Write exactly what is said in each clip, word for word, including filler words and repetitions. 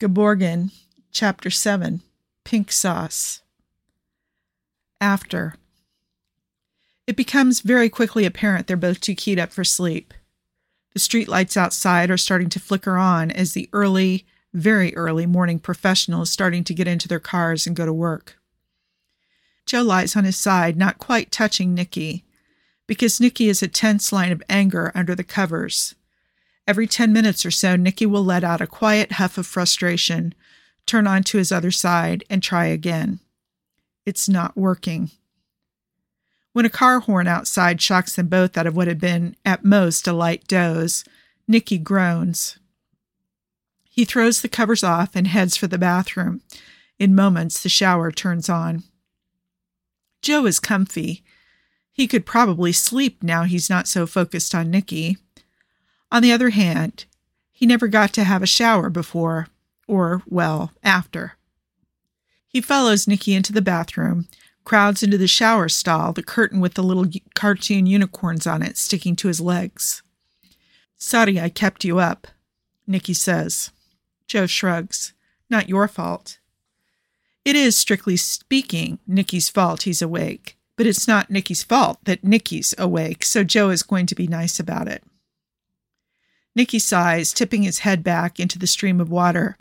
Geborgen, Chapter seven, Pink Sauce. After. It becomes very quickly apparent they're both too keyed up for sleep. The streetlights outside are starting to flicker on as the early, very early morning professional is starting to get into their cars and go to work. Joe lies on his side, not quite touching Nikki, because Nikki is a tense line of anger under the covers. Every ten minutes or so, Nikki will let out a quiet huff of frustration, turn on to his other side, and try again. It's not working. When a car horn outside shocks them both out of what had been, at most, a light doze, Nikki groans. He throws the covers off and heads for the bathroom. In moments, the shower turns on. Joe is comfy. He could probably sleep now he's not so focused on Nikki. On the other hand, he never got to have a shower before, or, well, after. He follows Nikki into the bathroom, crowds into the shower stall, the curtain with the little cartoon unicorns on it sticking to his legs. "Sorry I kept you up," Nikki says. Joe shrugs. "Not your fault." It is, strictly speaking, Nikki's fault he's awake, but it's not Nikki's fault that Nikki's awake, so Joe is going to be nice about it. Nikki sighs, tipping his head back into the stream of water.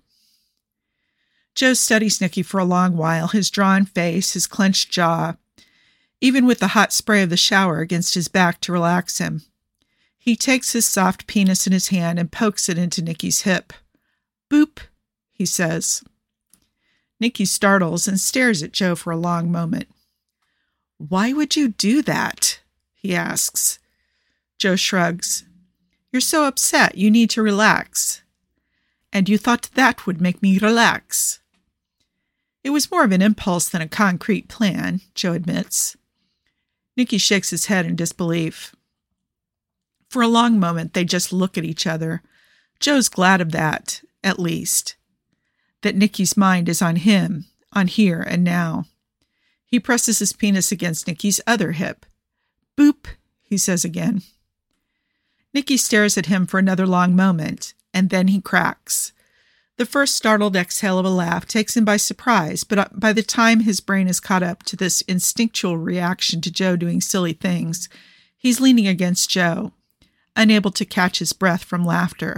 Joe studies Nikki for a long while, his drawn face, his clenched jaw, even with the hot spray of the shower against his back to relax him. He takes his soft penis in his hand and pokes it into Nikki's hip. "Boop," he says. Nikki startles and stares at Joe for a long moment. "Why would you do that?" he asks. Joe shrugs. "You're so upset, you need to relax." "And you thought that would make me relax." "It was more of an impulse than a concrete plan," Joe admits. Nikki shakes his head in disbelief. For a long moment, they just look at each other. Joe's glad of that, at least. That Nikki's mind is on him, on here and now. He presses his penis against Nikki's other hip. "Boop," he says again. Nikki stares at him for another long moment, and then he cracks. The first startled exhale of a laugh takes him by surprise, but by the time his brain is caught up to this instinctual reaction to Joe doing silly things, he's leaning against Joe, unable to catch his breath from laughter.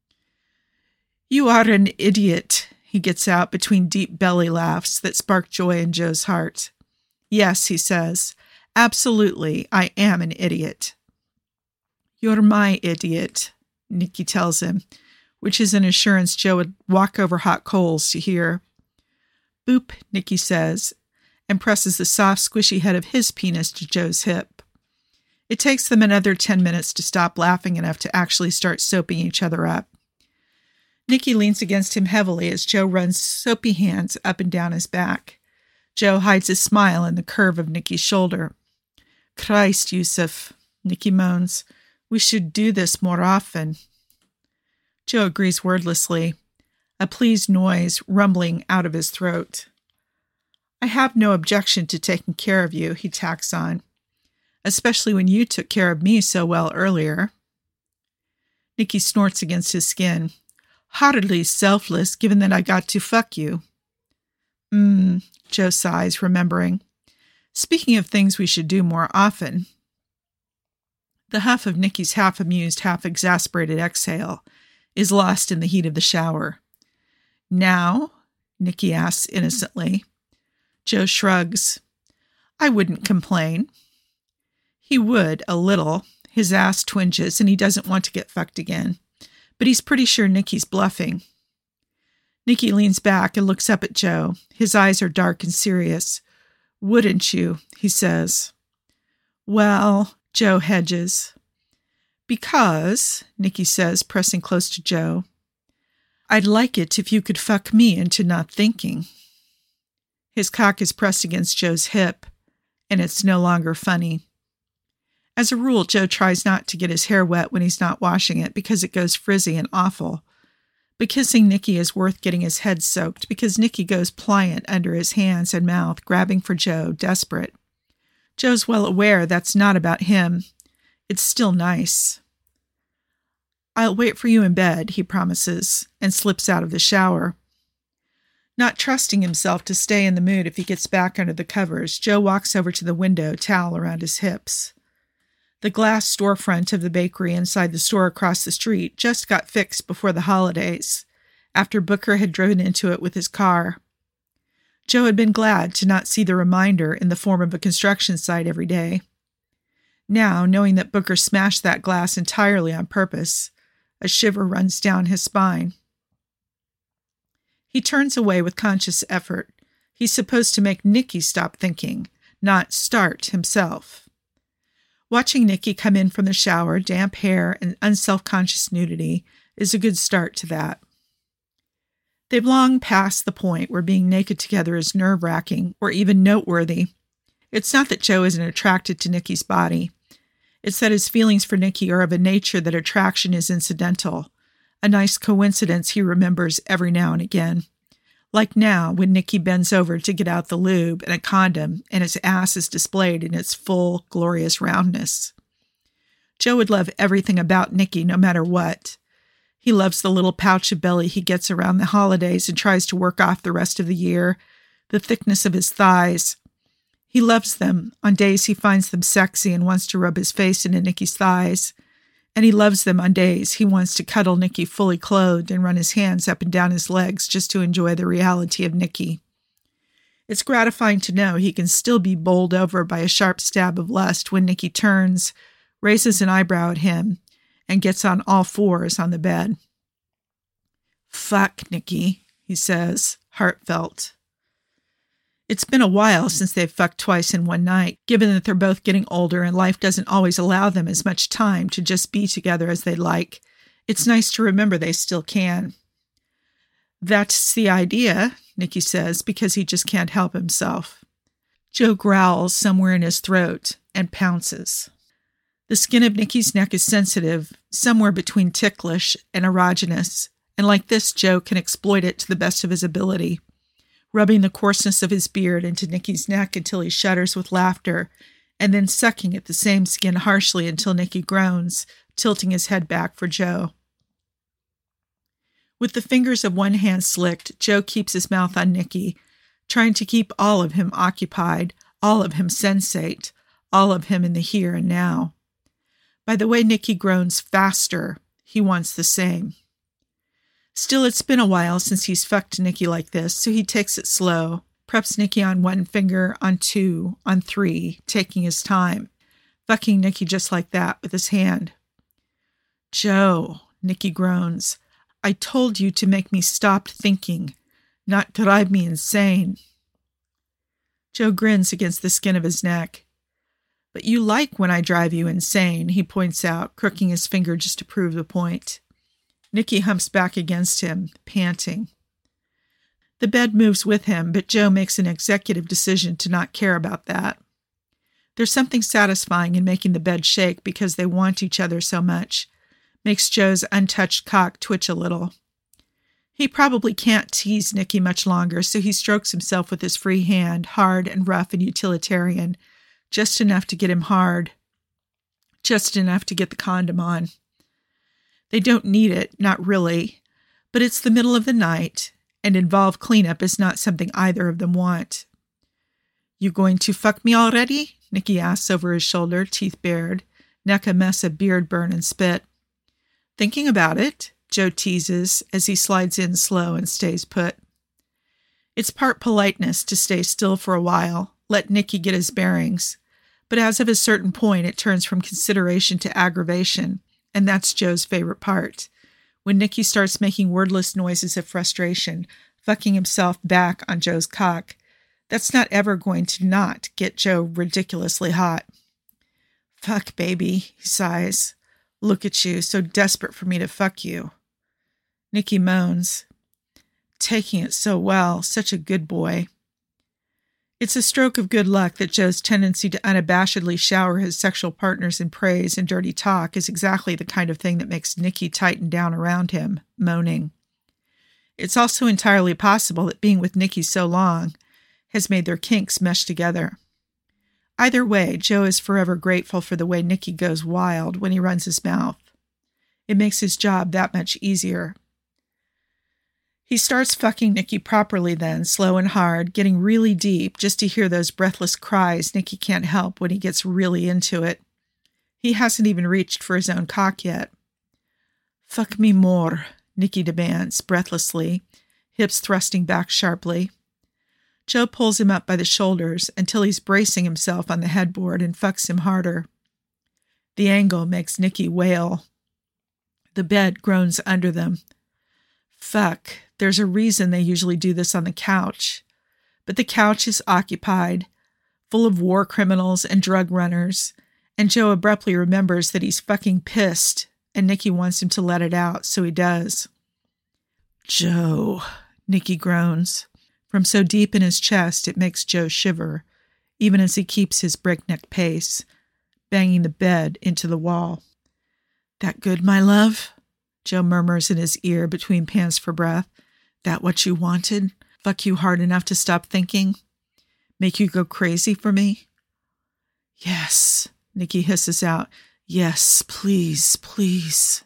"You are an idiot," he gets out between deep belly laughs that spark joy in Joe's heart. "Yes," he says, "absolutely, I am an idiot." "You're my idiot," Nikki tells him, which is an assurance Joe would walk over hot coals to hear. "Boop," Nikki says, and presses the soft, squishy head of his penis to Joe's hip. It takes them another ten minutes to stop laughing enough to actually start soaping each other up. Nikki leans against him heavily as Joe runs soapy hands up and down his back. Joe hides his smile in the curve of Nikki's shoulder. "Christ, Yusuf," Nikki moans. "We should do this more often." Joe agrees wordlessly, a pleased noise rumbling out of his throat. "I have no objection to taking care of you," he tacks on, "especially when you took care of me so well earlier." Nikki snorts against his skin. "Hardly selfless, given that I got to fuck you." Mmm, Joe sighs, remembering. "Speaking of things we should do more often." The huff of Nikki's half-amused, half-exasperated exhale is lost in the heat of the shower. "Now?" Nikki asks innocently. Joe shrugs. "I wouldn't complain." He would, a little. His ass twinges, and he doesn't want to get fucked again. But he's pretty sure Nikki's bluffing. Nikki leans back and looks up at Joe. His eyes are dark and serious. "Wouldn't you?" he says. "Well," Joe hedges. "Because," Nikki says, pressing close to Joe, "I'd like it if you could fuck me into not thinking." His cock is pressed against Joe's hip, and it's no longer funny. As a rule, Joe tries not to get his hair wet when he's not washing it because it goes frizzy and awful. But kissing Nikki is worth getting his head soaked because Nikki goes pliant under his hands and mouth, grabbing for Joe, desperate. Joe's well aware that's not about him. It's still nice. "I'll wait for you in bed," he promises, and slips out of the shower. Not trusting himself to stay in the mood if he gets back under the covers, Joe walks over to the window, towel around his hips. The glass storefront of the bakery inside the store across the street just got fixed before the holidays, after Booker had driven into it with his car. Joe had been glad to not see the reminder in the form of a construction site every day. Now, knowing that Booker smashed that glass entirely on purpose, a shiver runs down his spine. He turns away with conscious effort. He's supposed to make Nicky stop thinking, not start himself. Watching Nicky come in from the shower, damp hair and unself-conscious nudity, is a good start to that. They've long passed the point where being naked together is nerve-wracking or even noteworthy. It's not that Joe isn't attracted to Nicky's body. It's that his feelings for Nicky are of a nature that attraction is incidental, a nice coincidence he remembers every now and again. Like now, when Nicky bends over to get out the lube and a condom, and his ass is displayed in its full, glorious roundness. Joe would love everything about Nicky, no matter what. He loves the little pouch of belly he gets around the holidays and tries to work off the rest of the year, the thickness of his thighs. He loves them on days he finds them sexy and wants to rub his face into Nicky's thighs. And he loves them on days he wants to cuddle Nicky fully clothed and run his hands up and down his legs just to enjoy the reality of Nicky. It's gratifying to know he can still be bowled over by a sharp stab of lust when Nicky turns, raises an eyebrow at him, and gets on all fours on the bed. "Fuck, Nicky," he says, heartfelt. It's been a while since they've fucked twice in one night, given that they're both getting older and life doesn't always allow them as much time to just be together as they'd like. It's nice to remember they still can. "That's the idea," Nicky says, because he just can't help himself. Joe growls somewhere in his throat and pounces. The skin of Nicky's neck is sensitive, somewhere between ticklish and erogenous, and like this, Joe can exploit it to the best of his ability, rubbing the coarseness of his beard into Nicky's neck until he shudders with laughter, and then sucking at the same skin harshly until Nicky groans, tilting his head back for Joe. With the fingers of one hand slicked, Joe keeps his mouth on Nicky, trying to keep all of him occupied, all of him sensate, all of him in the here and now. By the way Nicky groans faster, he wants the same. Still, it's been a while since he's fucked Nicky like this, so he takes it slow, preps Nicky on one finger, on two, on three, taking his time, fucking Nicky just like that with his hand. "Joe," Nicky groans, "I told you to make me stop thinking, not drive me insane." Joe grins against the skin of his neck. "But you like when I drive you insane," he points out, crooking his finger just to prove the point. Nicky humps back against him, panting. The bed moves with him, but Joe makes an executive decision to not care about that. There's something satisfying in making the bed shake because they want each other so much. Makes Joe's untouched cock twitch a little. He probably can't tease Nicky much longer, so he strokes himself with his free hand, hard and rough and utilitarian, just enough to get him hard, just enough to get the condom on. They don't need it, not really, but it's the middle of the night, and involved cleanup is not something either of them want. "You going to fuck me already?" Nicky asks over his shoulder, teeth bared, neck a mess of beard burn and spit. "Thinking about it," Joe teases as he slides in slow and stays put. It's part politeness to stay still for a while, let Nicky get his bearings, but as of a certain point it turns from consideration to aggravation, and that's Joe's favorite part. When Nicky starts making wordless noises of frustration, fucking himself back on Joe's cock, that's not ever going to not get Joe ridiculously hot. "Fuck, baby," he sighs. "Look at you, so desperate for me to fuck you." Nicky moans. "Taking it so well, such a good boy." It's a stroke of good luck that Joe's tendency to unabashedly shower his sexual partners in praise and dirty talk is exactly the kind of thing that makes Nicky tighten down around him, moaning. It's also entirely possible that being with Nicky so long has made their kinks mesh together. Either way, Joe is forever grateful for the way Nicky goes wild when he runs his mouth. It makes his job that much easier. He starts fucking Nikki properly then, slow and hard, getting really deep just to hear those breathless cries Nikki can't help when he gets really into it. He hasn't even reached for his own cock yet. Fuck me more, Nikki demands, breathlessly, hips thrusting back sharply. Joe pulls him up by the shoulders until he's bracing himself on the headboard and fucks him harder. The angle makes Nikki wail. The bed groans under them. Fuck, there's a reason they usually do this on the couch. But the couch is occupied, full of war criminals and drug runners, and Joe abruptly remembers that he's fucking pissed, and Nikki wants him to let it out, so he does. Joe, Nikki groans. From so deep in his chest, it makes Joe shiver, even as he keeps his breakneck pace, banging the bed into the wall. That good, my love? Joe murmurs in his ear between pants for breath. That what you wanted? Fuck you hard enough to stop thinking? Make you go crazy for me? Yes, Nikki hisses out. Yes, please, please.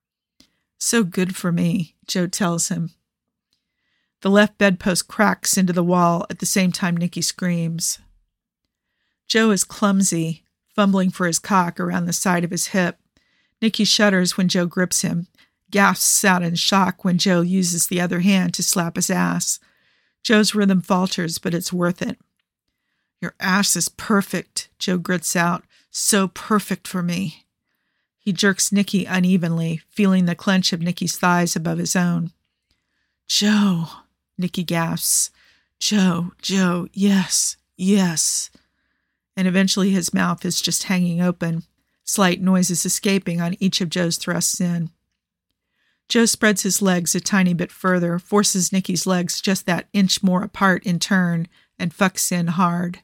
So good for me, Joe tells him. The left bedpost cracks into the wall at the same time Nikki screams. Joe is clumsy, fumbling for his cock around the side of his hip. Nikki shudders when Joe grips him, gasps out in shock when Joe uses the other hand to slap his ass. Joe's rhythm falters, but it's worth it. Your ass is perfect, Joe grits out. So perfect for me. He jerks Nikki unevenly, feeling the clench of Nikki's thighs above his own. Joe, Nikki gasps. Joe, Joe, yes, yes. And eventually his mouth is just hanging open, slight noises escaping on each of Joe's thrusts in. Joe spreads his legs a tiny bit further, forces Nikki's legs just that inch more apart in turn, and fucks in hard.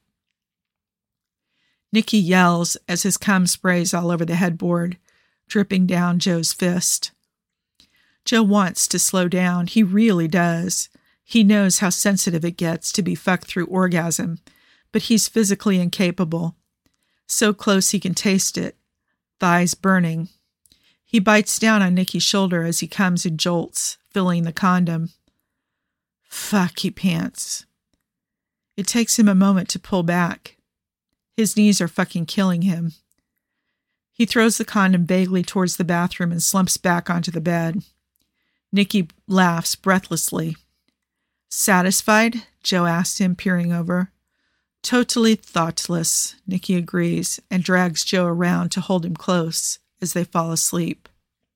Nikki yells as his cum sprays all over the headboard, dripping down Joe's fist. Joe wants to slow down. He really does. He knows how sensitive it gets to be fucked through orgasm, but he's physically incapable. So close he can taste it, thighs burning. He bites down on Nikki's shoulder as he comes and jolts, filling the condom. Fuck, he pants. It takes him a moment to pull back. His knees are fucking killing him. He throws the condom vaguely towards the bathroom and slumps back onto the bed. Nikki laughs breathlessly. Satisfied? Joe asks him, peering over. Totally thoughtless, Nikki agrees, and drags Joe around to hold him close as they fall asleep.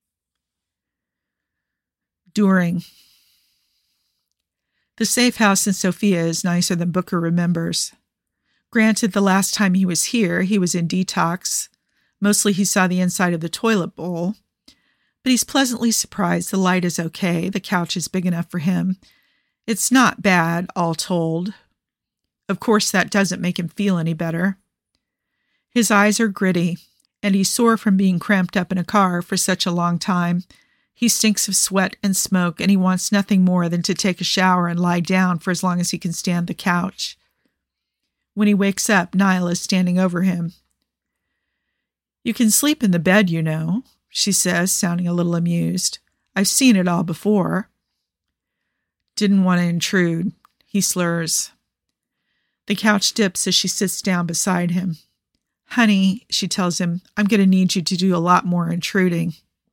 During. The safe house in Sofia is nicer than Booker remembers. Granted, the last time he was here, he was in detox. Mostly he saw the inside of the toilet bowl. But he's pleasantly surprised the light is okay, the couch is big enough for him. It's not bad, all told. Of course, that doesn't make him feel any better. His eyes are gritty, and he's sore from being cramped up in a car for such a long time. He stinks of sweat and smoke, and he wants nothing more than to take a shower and lie down for as long as he can stand the couch. When he wakes up, Nyla is standing over him. You can sleep in the bed, you know, she says, sounding a little amused. I've seen it all before. Didn't want to intrude, he slurs. The couch dips as she sits down beside him. Honey, she tells him, I'm going to need you to do a lot more intruding.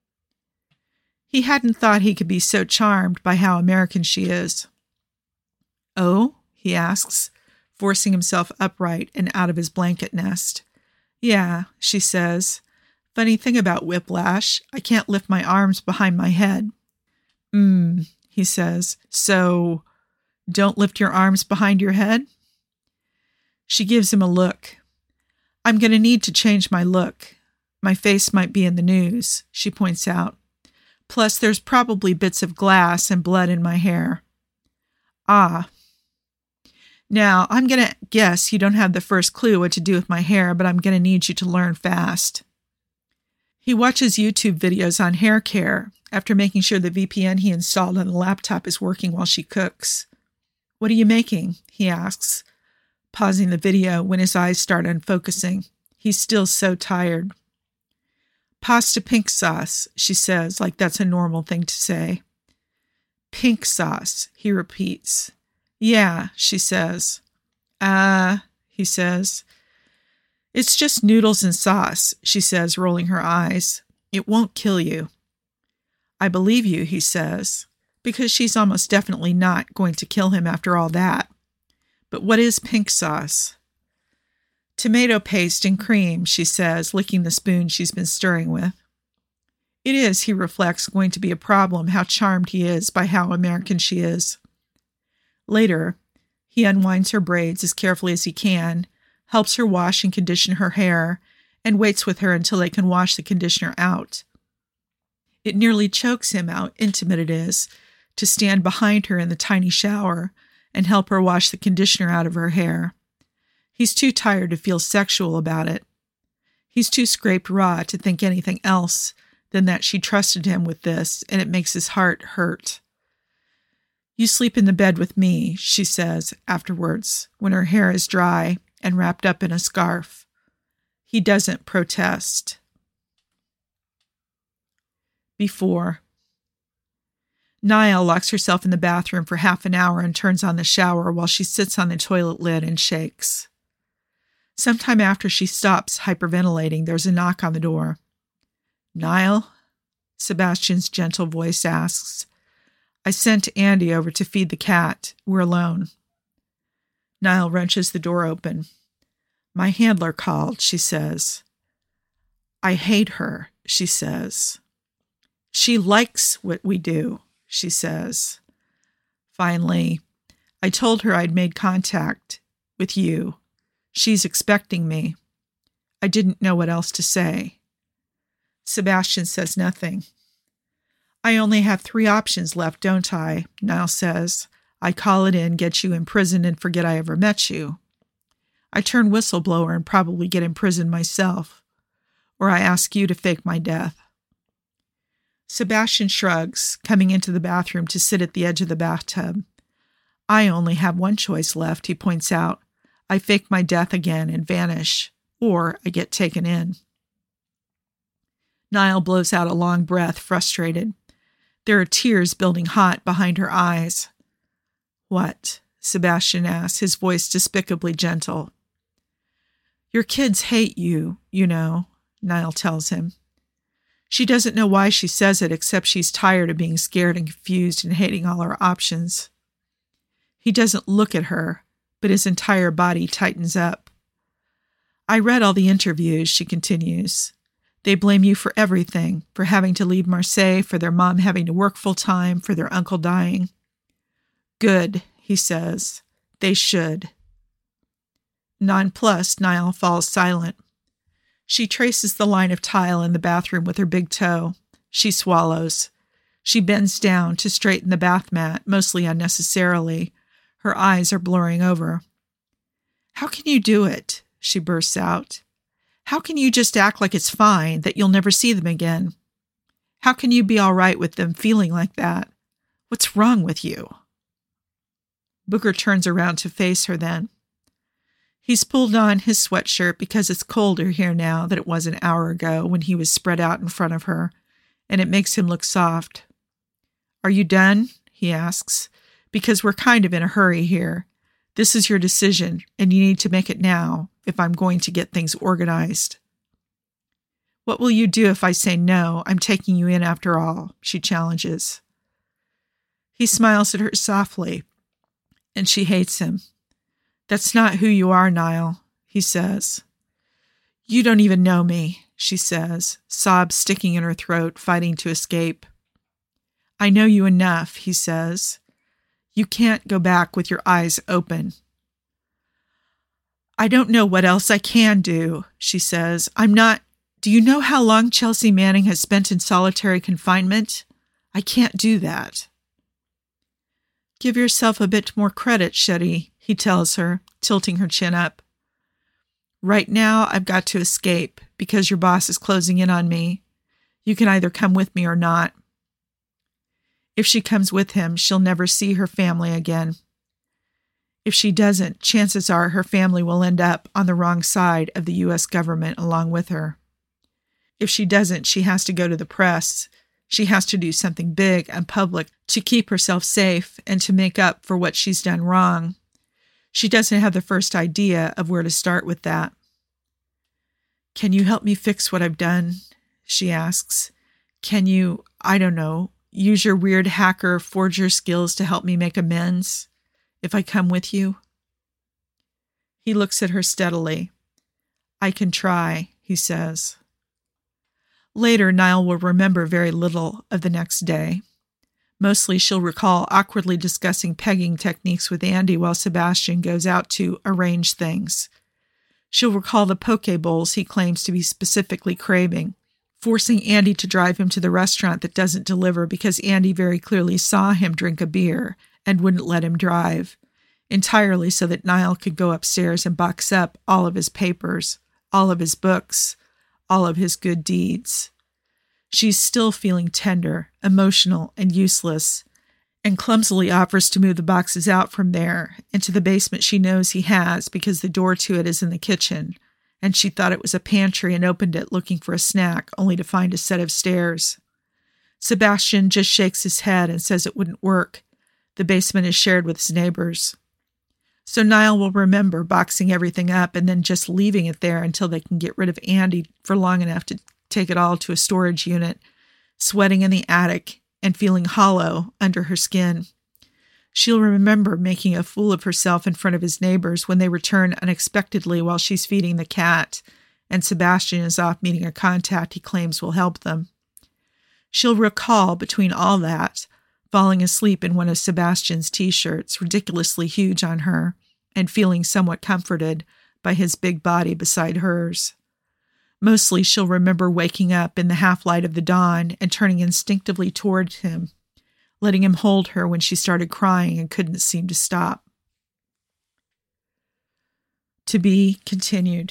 He hadn't thought he could be so charmed by how American she is. Oh, he asks, forcing himself upright and out of his blanket nest. Yeah, she says. Funny thing about whiplash, I can't lift my arms behind my head. Mm, he says. So, don't lift your arms behind your head? She gives him a look. I'm going to need to change my look. My face might be in the news, she points out. Plus, there's probably bits of glass and blood in my hair. Ah. Now, I'm going to guess you don't have the first clue what to do with my hair, but I'm going to need you to learn fast. He watches YouTube videos on hair care after making sure the V P N he installed on the laptop is working while she cooks. What are you making? He asks, pausing the video when his eyes start unfocusing. He's still so tired. Pasta pink sauce, she says, like that's a normal thing to say. Pink sauce, he repeats. Yeah, she says. Uh, he says. It's just noodles and sauce, she says, rolling her eyes. It won't kill you. I believe you, he says, because she's almost definitely not going to kill him after all that. But what is pink sauce? Tomato paste and cream, she says, licking the spoon she's been stirring with. It is, he reflects, going to be a problem how charmed he is by how American she is. Later, he unwinds her braids as carefully as he can, helps her wash and condition her hair, and waits with her until they can wash the conditioner out. It nearly chokes him how intimate it is to stand behind her in the tiny shower and help her wash the conditioner out of her hair. He's too tired to feel sexual about it. He's too scraped raw to think anything else than that she trusted him with this, and it makes his heart hurt. You sleep in the bed with me, she says afterwards, when her hair is dry and wrapped up in a scarf. He doesn't protest. Before. Niall locks herself in the bathroom for half an hour and turns on the shower while she sits on the toilet lid and shakes. Sometime after she stops hyperventilating, there's a knock on the door. Niall? Sebastian's gentle voice asks. I sent Andy over to feed the cat. We're alone. Niall wrenches the door open. My handler called, she says. I hate her, she says. She likes what we do, she says. Finally, I told her I'd made contact with you. She's expecting me. I didn't know what else to say. Sebastian says nothing. I only have three options left, don't I? Niall says. I call it in, get you imprisoned, and forget I ever met you. I turn whistleblower and probably get imprisoned myself. Or I ask you to fake my death. Sebastian shrugs, coming into the bathroom to sit at the edge of the bathtub. I only have one choice left, he points out. I fake my death again and vanish, or I get taken in. Niall blows out a long breath, frustrated. There are tears building hot behind her eyes. What? Sebastian asks, his voice despicably gentle. Your kids hate you, you know, Niall tells him. She doesn't know why she says it, except she's tired of being scared and confused and hating all her options. He doesn't look at her, but his entire body tightens up. I read all the interviews, she continues. They blame you for everything, for having to leave Marseille, for their mom having to work full-time, for their uncle dying. Good, he says. They should. Nonplussed, Niall falls silent. She traces the line of tile in the bathroom with her big toe. She swallows. She bends down to straighten the bath mat, mostly unnecessarily. Her eyes are blurring over. How can you do it? She bursts out. How can you just act like it's fine, that you'll never see them again? How can you be all right with them feeling like that? What's wrong with you? Booker turns around to face her then. He's pulled on his sweatshirt because it's colder here now than it was an hour ago when he was spread out in front of her, and it makes him look soft. Are you done? He asks. Because we're kind of in a hurry here. This is your decision, and you need to make it now if I'm going to get things organized. What will you do if I say no? I'm taking you in after all, she challenges. He smiles at her softly, and she hates him. That's not who you are, Niall, he says. You don't even know me, she says, sobs sticking in her throat, fighting to escape. I know you enough, he says. You can't go back with your eyes open. I don't know what else I can do, she says. I'm not... Do you know how long Chelsea Manning has spent in solitary confinement? I can't do that. Give yourself a bit more credit, Shetty, he tells her, tilting her chin up. Right now, I've got to escape because your boss is closing in on me. You can either come with me or not. If she comes with him, she'll never see her family again. If she doesn't, chances are her family will end up on the wrong side of the U S government along with her. If she doesn't, she has to go to the press She has to do something big and public to keep herself safe and to make up for what she's done wrong. She doesn't have the first idea of where to start with that. "Can you help me fix what I've done?" she asks. "Can you, I don't know, use your weird hacker forger skills to help me make amends if I come with you?" He looks at her steadily. "I can try," he says. Later, Niall will remember very little of the next day. Mostly she'll recall awkwardly discussing pegging techniques with Andy while Sebastian goes out to arrange things. She'll recall the poke bowls he claims to be specifically craving, forcing Andy to drive him to the restaurant that doesn't deliver because Andy very clearly saw him drink a beer and wouldn't let him drive, entirely so that Niall could go upstairs and box up all of his papers, all of his books, all of his good deeds. She's still feeling tender, emotional, and useless, and clumsily offers to move the boxes out from there into the basement she knows he has because the door to it is in the kitchen, and she thought it was a pantry and opened it looking for a snack, only to find a set of stairs. Sebastian just shakes his head and says it wouldn't work. The basement is shared with his neighbors. So Niall will remember boxing everything up and then just leaving it there until they can get rid of Andy for long enough to take it all to a storage unit, sweating in the attic and feeling hollow under her skin. She'll remember making a fool of herself in front of his neighbors when they return unexpectedly while she's feeding the cat, and Sebastian is off meeting a contact he claims will help them. She'll recall, between all that, falling asleep in one of Sebastian's T-shirts, ridiculously huge on her, and feeling somewhat comforted by his big body beside hers. Mostly she'll remember waking up in the half-light of the dawn and turning instinctively toward him, letting him hold her when she started crying and couldn't seem to stop. To be continued.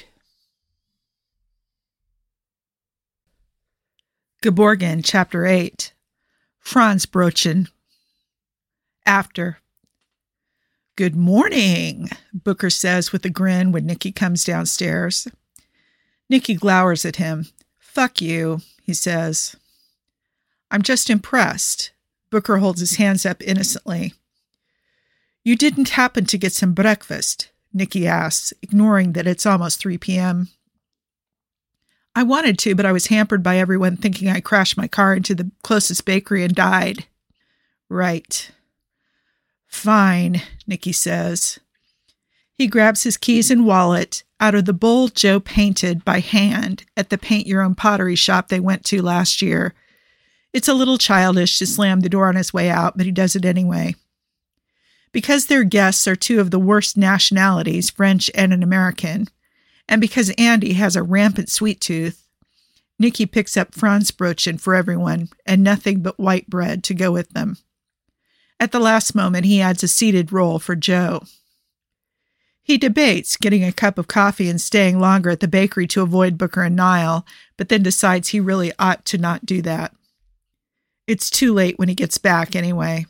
Geborgen, Chapter eight. Franzbrötchen. After. "Good morning," Booker says with a grin when Nicky comes downstairs. Nicky glowers at him. "Fuck you," he says. "I'm just impressed." Booker holds his hands up innocently. "You didn't happen to get some breakfast?" Nicky asks, ignoring that it's almost three p.m. "I wanted to, but I was hampered by everyone thinking I crashed my car into the closest bakery and died." "Right." "Fine," Nicky says. He grabs his keys and wallet out of the bowl Joe painted by hand at the paint-your-own pottery shop they went to last year. It's a little childish to slam the door on his way out, but he does it anyway. Because their guests are two of the worst nationalities, French and an American, and because Andy has a rampant sweet tooth, Nicky picks up Franzbrötchen for everyone and nothing but white bread to go with them. At the last moment, he adds a seeded roll for Joe. He debates getting a cup of coffee and staying longer at the bakery to avoid Booker and Niall, but then decides he really ought to not do that. It's too late when he gets back anyway.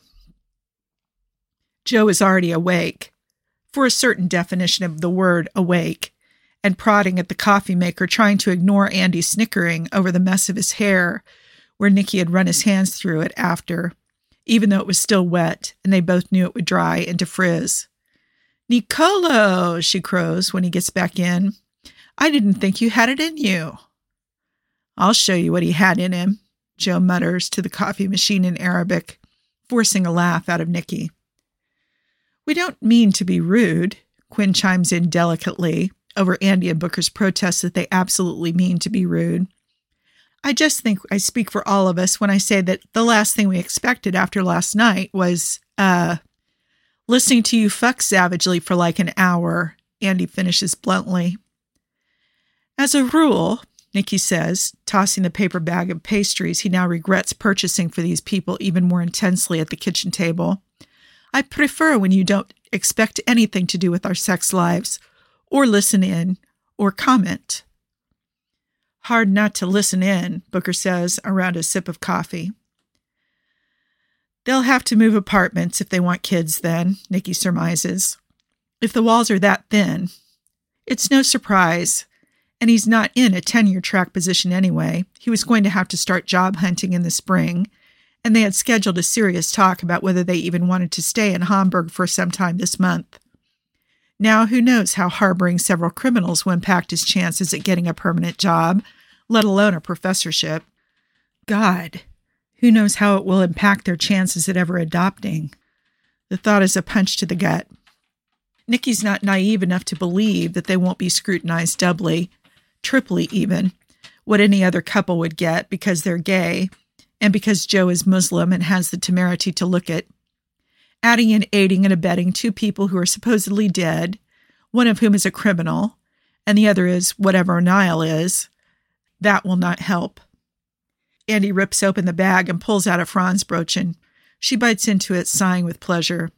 Joe is already awake, for a certain definition of the word awake, and prodding at the coffee maker, trying to ignore Andy's snickering over the mess of his hair, where Nicky had run his hands through it after, even though it was still wet, and they both knew it would dry into frizz. "Nicolo," she crows when he gets back in. "I didn't think you had it in you." "I'll show you what he had in him," Joe mutters to the coffee machine in Arabic, forcing a laugh out of Nicky. "We don't mean to be rude," Quinn chimes in delicately over Andy and Booker's protests that they absolutely mean to be rude. "I just think I speak for all of us when I say that the last thing we expected after last night was, uh, listening to you fuck savagely for like an hour," Andy finishes bluntly. "As a rule," Nicky says, tossing the paper bag of pastries he now regrets purchasing for these people even more intensely at the kitchen table, "I prefer when you don't expect anything to do with our sex lives, or listen in, or comment." "Hard not to listen in," Booker says around a sip of coffee. "They'll have to move apartments if they want kids then," Nicky surmises. "If the walls are that thin. It's no surprise. And he's not in a tenure track position anyway. He was going to have to start job hunting in the spring, and they had scheduled a serious talk about whether they even wanted to stay in Hamburg for some time this month. Now, who knows how harboring several criminals will impact his chances at getting a permanent job, let alone a professorship. God, who knows how it will impact their chances at ever adopting? The thought is a punch to the gut. Nikki's not naive enough to believe that they won't be scrutinized doubly, triply even, what any other couple would get because they're gay, and because Joe is Muslim and has the temerity to look it. Adding in aiding and abetting two people who are supposedly dead, one of whom is a criminal, and the other is whatever Niall is, that will not help. Andy rips open the bag and pulls out a Franzbrötchen. She bites into it, sighing with pleasure.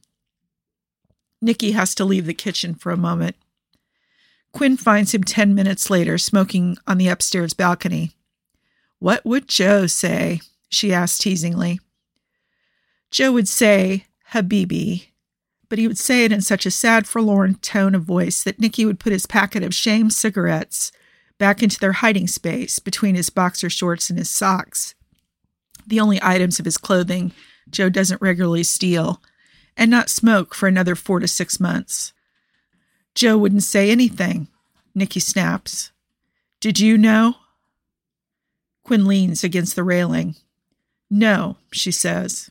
Nikki has to leave the kitchen for a moment. Quinn finds him ten minutes later, smoking on the upstairs balcony. "What would Joe say?" she asked teasingly. Joe would say, "Habibi," but he would say it in such a sad, forlorn tone of voice that Nikki would put his packet of shame cigarettes back into their hiding space between his boxer shorts and his socks, the only items of his clothing Joe doesn't regularly steal, and not smoke for another four to six months. Joe wouldn't say anything, Nikki snaps. "Did you know?" Quinn leans against the railing. "No," she says.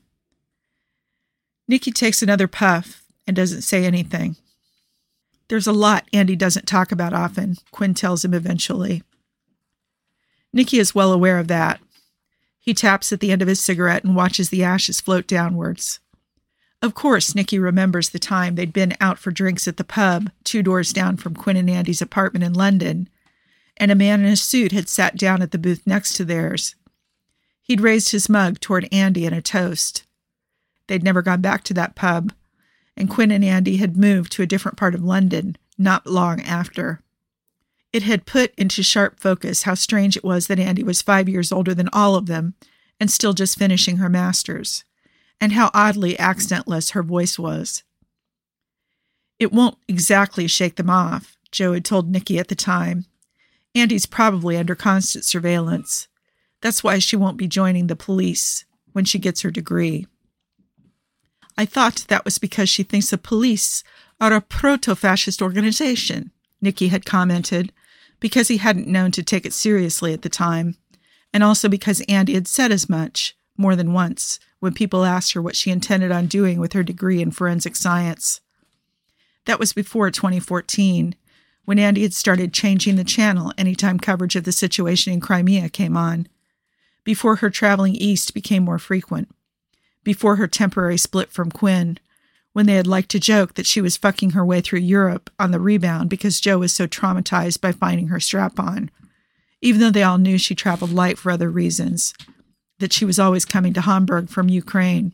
Nikki takes another puff and doesn't say anything. "There's a lot Andy doesn't talk about often," Quinn tells him eventually. Nikki is well aware of that. He taps at the end of his cigarette and watches the ashes float downwards. Of course, Nikki remembers the time they'd been out for drinks at the pub, two doors down from Quinn and Andy's apartment in London, and a man in a suit had sat down at the booth next to theirs. He'd raised his mug toward Andy in a toast. They'd never gone back to that pub, and Quinn and Andy had moved to a different part of London not long after. It had put into sharp focus how strange it was that Andy was five years older than all of them and still just finishing her master's, and how oddly accentless her voice was. "It won't exactly shake them off," Joe had told Nikki at the time. "Andy's probably under constant surveillance. That's why she won't be joining the police when she gets her degree." "I thought that was because she thinks the police are a proto-fascist organization," Nikki had commented, because he hadn't known to take it seriously at the time, and also because Andy had said as much, more than once, when people asked her what she intended on doing with her degree in forensic science. That was before twenty fourteen, when Andy had started changing the channel anytime coverage of the situation in Crimea came on, before her traveling east became more frequent, before her temporary split from Quinn, when they had liked to joke that she was fucking her way through Europe on the rebound because Joe was so traumatized by finding her strap-on, even though they all knew she traveled light for other reasons, that she was always coming to Hamburg from Ukraine.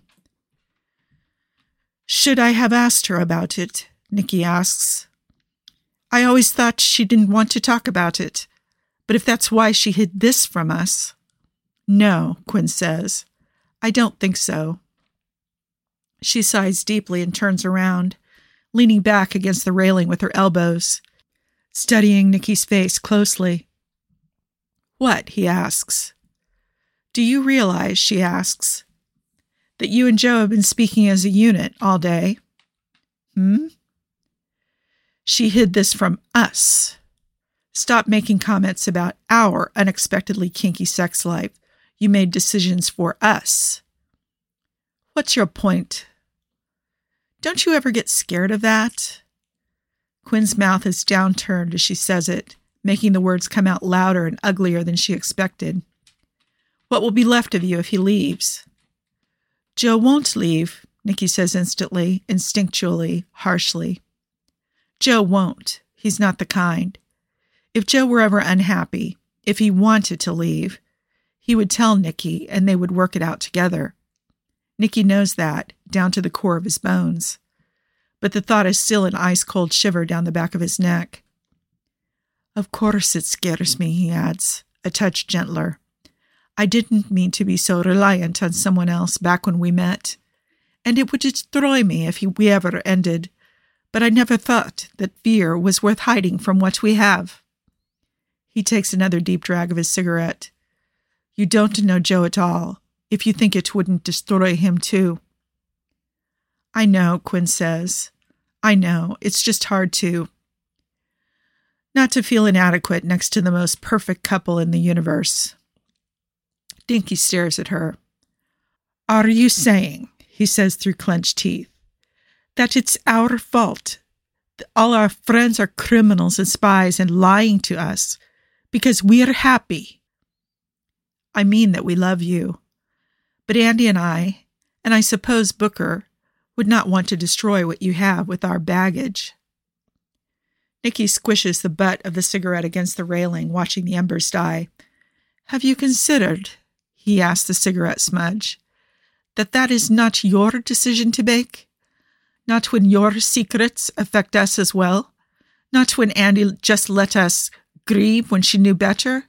"Should I have asked her about it?" Nikki asks. "I always thought she didn't want to talk about it, but if that's why she hid this from us..." "No," Quinn says. "I don't think so." She sighs deeply and turns around, leaning back against the railing with her elbows, studying Nikki's face closely. "What?" he asks. "Do you realize," she asks, "that you and Joe have been speaking as a unit all day?" "Hmm?" "She hid this from us. Stop making comments about our unexpectedly kinky sex life. You made decisions for us." "What's your point?" "Don't you ever get scared of that?" Quinn's mouth is downturned as she says it, making the words come out louder and uglier than she expected. "What will be left of you if he leaves?" "Joe won't leave," Nikki says instantly, instinctually, harshly. "Joe won't. He's not the kind. If Joe were ever unhappy, if he wanted to leave, he would tell Nikki and they would work it out together. Nikki knows that, down to the core of his bones. But the thought is still an ice-cold shiver down the back of his neck. "Of course it scares me," he adds, a touch gentler. "I didn't mean to be so reliant on someone else back when we met, and it would destroy me if we ever ended, but I never thought that fear was worth hiding from what we have." He takes another deep drag of his cigarette. You don't know Joe at all, if you think it wouldn't destroy him too. I know, Quinn says. I know. It's just hard to... not to feel inadequate next to the most perfect couple in the universe. Dinky stares at her. Are you saying, he says through clenched teeth, that it's our fault? That all our friends are criminals and spies and lying to us because we're happy? I mean that we love you. But Andy and I, and I suppose Booker, would not want to destroy what you have with our baggage. Nicky squishes the butt of the cigarette against the railing, watching the embers die. Have you considered, he asked the cigarette smudge, that that is not your decision to make? Not when your secrets affect us as well? Not when Andy just let us grieve when she knew better?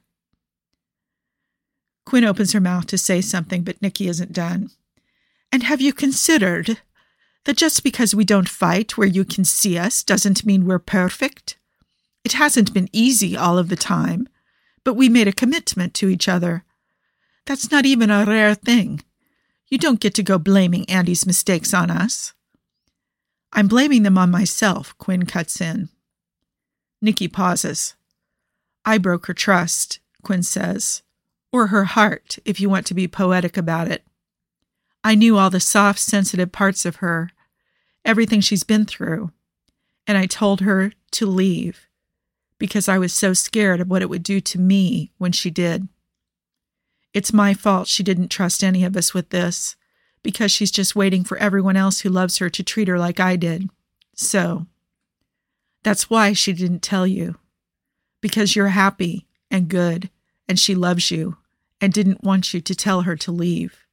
Quinn opens her mouth to say something, but Nicky isn't done. And have you considered that just because we don't fight where you can see us doesn't mean we're perfect? It hasn't been easy all of the time, but we made a commitment to each other. That's not even a rare thing. You don't get to go blaming Andy's mistakes on us. I'm blaming them on myself, Quinn cuts in. Nicky pauses. I broke her trust, Quinn says. Or her heart, if you want to be poetic about it. I knew all the soft, sensitive parts of her, everything she's been through, and I told her to leave because I was so scared of what it would do to me when she did. It's my fault she didn't trust any of us with this, because she's just waiting for everyone else who loves her to treat her like I did. So, that's why she didn't tell you. Because you're happy and good, and she loves you, and didn't want you to tell her to leave.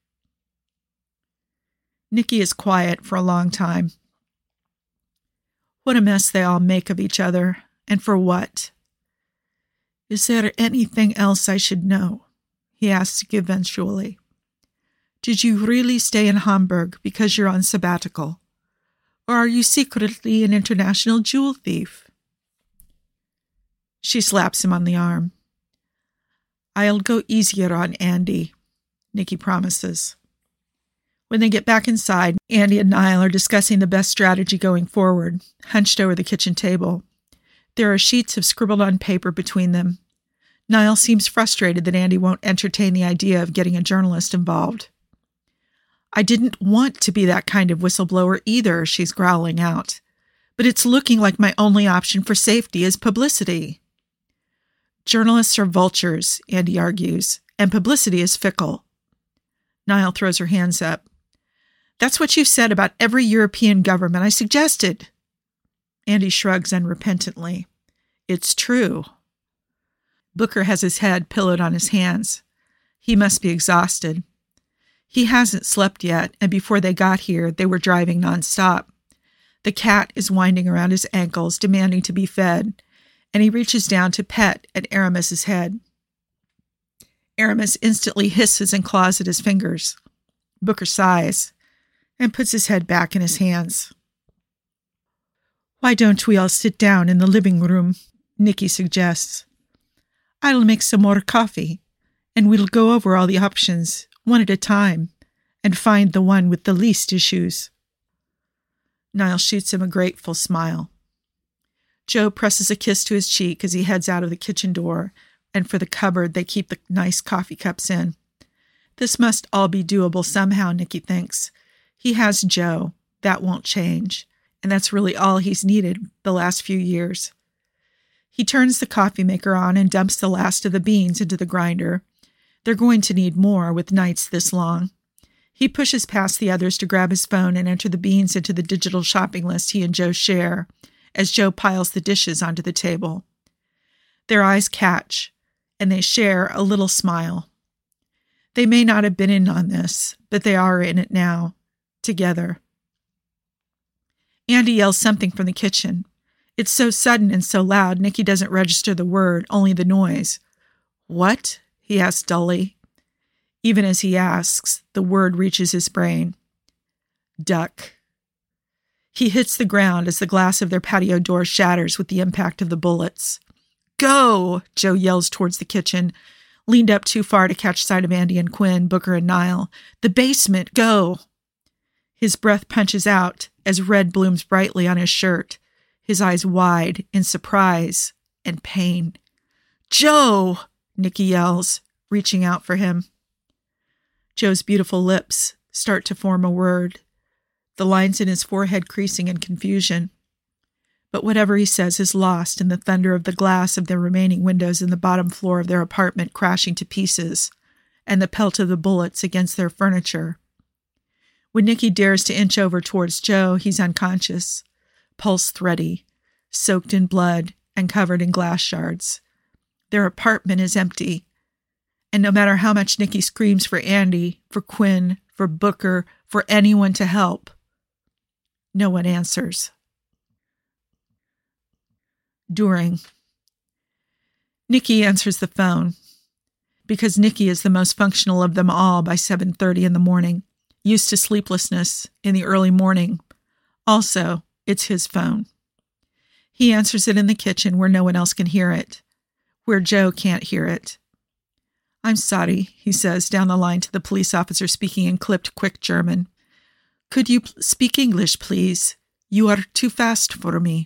Nicky is quiet for a long time. What a mess they all make of each other, and for what? Is there anything else I should know? He asks eventually. Did you really stay in Hamburg because you're on sabbatical? Or are you secretly an international jewel thief? She slaps him on the arm. I'll go easier on Andy, Nicky promises. When they get back inside, Andy and Niall are discussing the best strategy going forward, hunched over the kitchen table. There are sheets of scribbled-on paper between them. Niall seems frustrated that Andy won't entertain the idea of getting a journalist involved. I didn't want to be that kind of whistleblower either, she's growling out. But it's looking like my only option for safety is publicity. Journalists are vultures, Andy argues, and publicity is fickle. Niall throws her hands up. That's what you've said about every European government I suggested. Andy shrugs unrepentantly. It's true. Booker has his head pillowed on his hands. He must be exhausted. He hasn't slept yet, and before they got here, they were driving nonstop. The cat is winding around his ankles, demanding to be fed, and he reaches down to pet at Aramis's head. Aramis instantly hisses and claws at his fingers. Booker sighs and puts his head back in his hands. Why don't we all sit down in the living room? Nicky suggests. I'll make some more coffee, and we'll go over all the options, one at a time, and find the one with the least issues. Niall shoots him a grateful smile. Joe presses a kiss to his cheek as he heads out of the kitchen door, and for the cupboard they keep the nice coffee cups in. This must all be doable somehow, Nicky thinks. He has Joe. That won't change, and that's really all he's needed the last few years. He turns the coffee maker on and dumps the last of the beans into the grinder. They're going to need more with nights this long. He pushes past the others to grab his phone and enter the beans into the digital shopping list he and Joe share, as Joe piles the dishes onto the table. Their eyes catch, and they share a little smile. They may not have been in on this, but they are in it now, together. Andy yells something from the kitchen. It's so sudden and so loud, Nicky doesn't register the word, only the noise. What? He asks dully. Even as he asks, the word reaches his brain. Duck. He hits the ground as the glass of their patio door shatters with the impact of the bullets. Go! Joe yells towards the kitchen, leaned up too far to catch sight of Andy and Quinn, Booker and Niall. The basement, go! His breath punches out as red blooms brightly on his shirt, his eyes wide in surprise and pain. Joe! Nikki yells, reaching out for him. Joe's beautiful lips start to form a word, the lines in his forehead creasing in confusion. But whatever he says is lost in the thunder of the glass of the remaining windows in the bottom floor of their apartment crashing to pieces, and the pelt of the bullets against their furniture. When Nikki dares to inch over towards Joe, he's unconscious, pulse thready, soaked in blood and covered in glass shards. Their apartment is empty, and no matter how much Nikki screams for Andy, for Quinn, for Booker, for anyone to help, no one answers. During. Nikki answers the phone, because Nikki is the most functional of them all by seven thirty in the morning, used to sleeplessness in the early morning. Also, it's his phone. He answers it in the kitchen where no one else can hear it, where Joe can't hear it. I'm sorry, he says down the line to the police officer speaking in clipped, quick German. Could you p- speak English, please? You are too fast for me.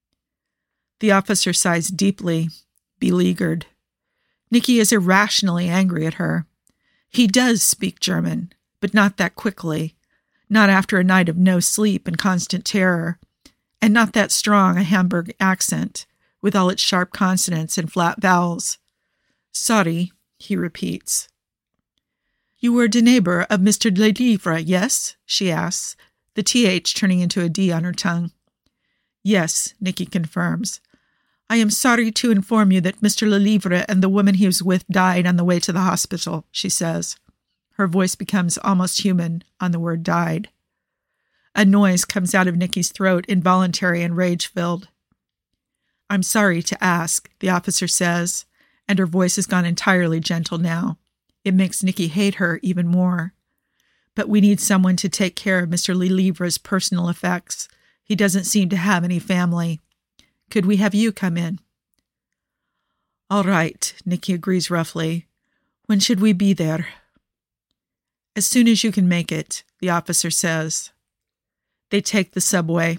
The officer sighs deeply, beleaguered. Nikki is irrationally angry at her. He does speak German, but not that quickly, not after a night of no sleep and constant terror, and not that strong a Hamburg accent, with all its sharp consonants and flat vowels. Sorry, he repeats. You were the neighbor of Mister Lelièvre, yes? She asks, the T H turning into a D on her tongue. Yes, Nikki confirms. I am sorry to inform you that Mister Lelièvre and the woman he was with died on the way to the hospital, she says. Her voice becomes almost human on the word died. A noise comes out of Nikki's throat, involuntary and rage-filled. I'm sorry to ask, the officer says, and her voice has gone entirely gentle now. It makes Nikki hate her even more. But we need someone to take care of Mister Lelièvre's personal effects. He doesn't seem to have any family. Could we have you come in? All right, Nikki agrees roughly. When should we be there? As soon as you can make it, the officer says. They take the subway.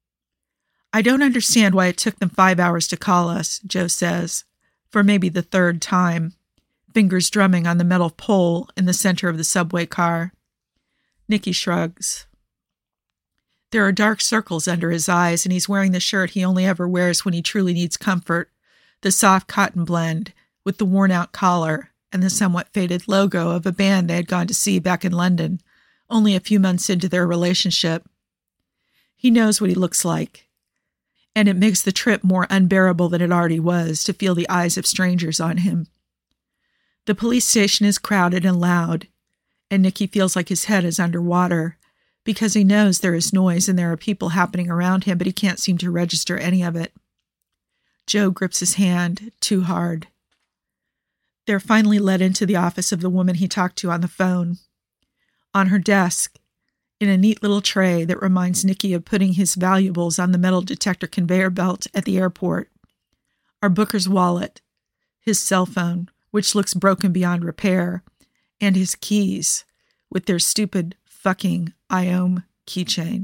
I don't understand why it took them five hours to call us, Joe says, for maybe the third time, fingers drumming on the metal pole in the center of the subway car. Nikki shrugs. There are dark circles under his eyes, and he's wearing the shirt he only ever wears when he truly needs comfort, the soft cotton blend with the worn-out collar and the somewhat faded logo of a band they had gone to see back in London, only a few months into their relationship. He knows what he looks like, and it makes the trip more unbearable than it already was to feel the eyes of strangers on him. The police station is crowded and loud, and Nikki feels like his head is underwater, because he knows there is noise and there are people happening around him, but he can't seem to register any of it. Joe grips his hand too hard. They're finally led into the office of the woman he talked to on the phone. On her desk, in a neat little tray that reminds Nikki of putting his valuables on the metal detector conveyor belt at the airport, are Booker's wallet, his cell phone, which looks broken beyond repair, and his keys, with their stupid fucking I O M keychain.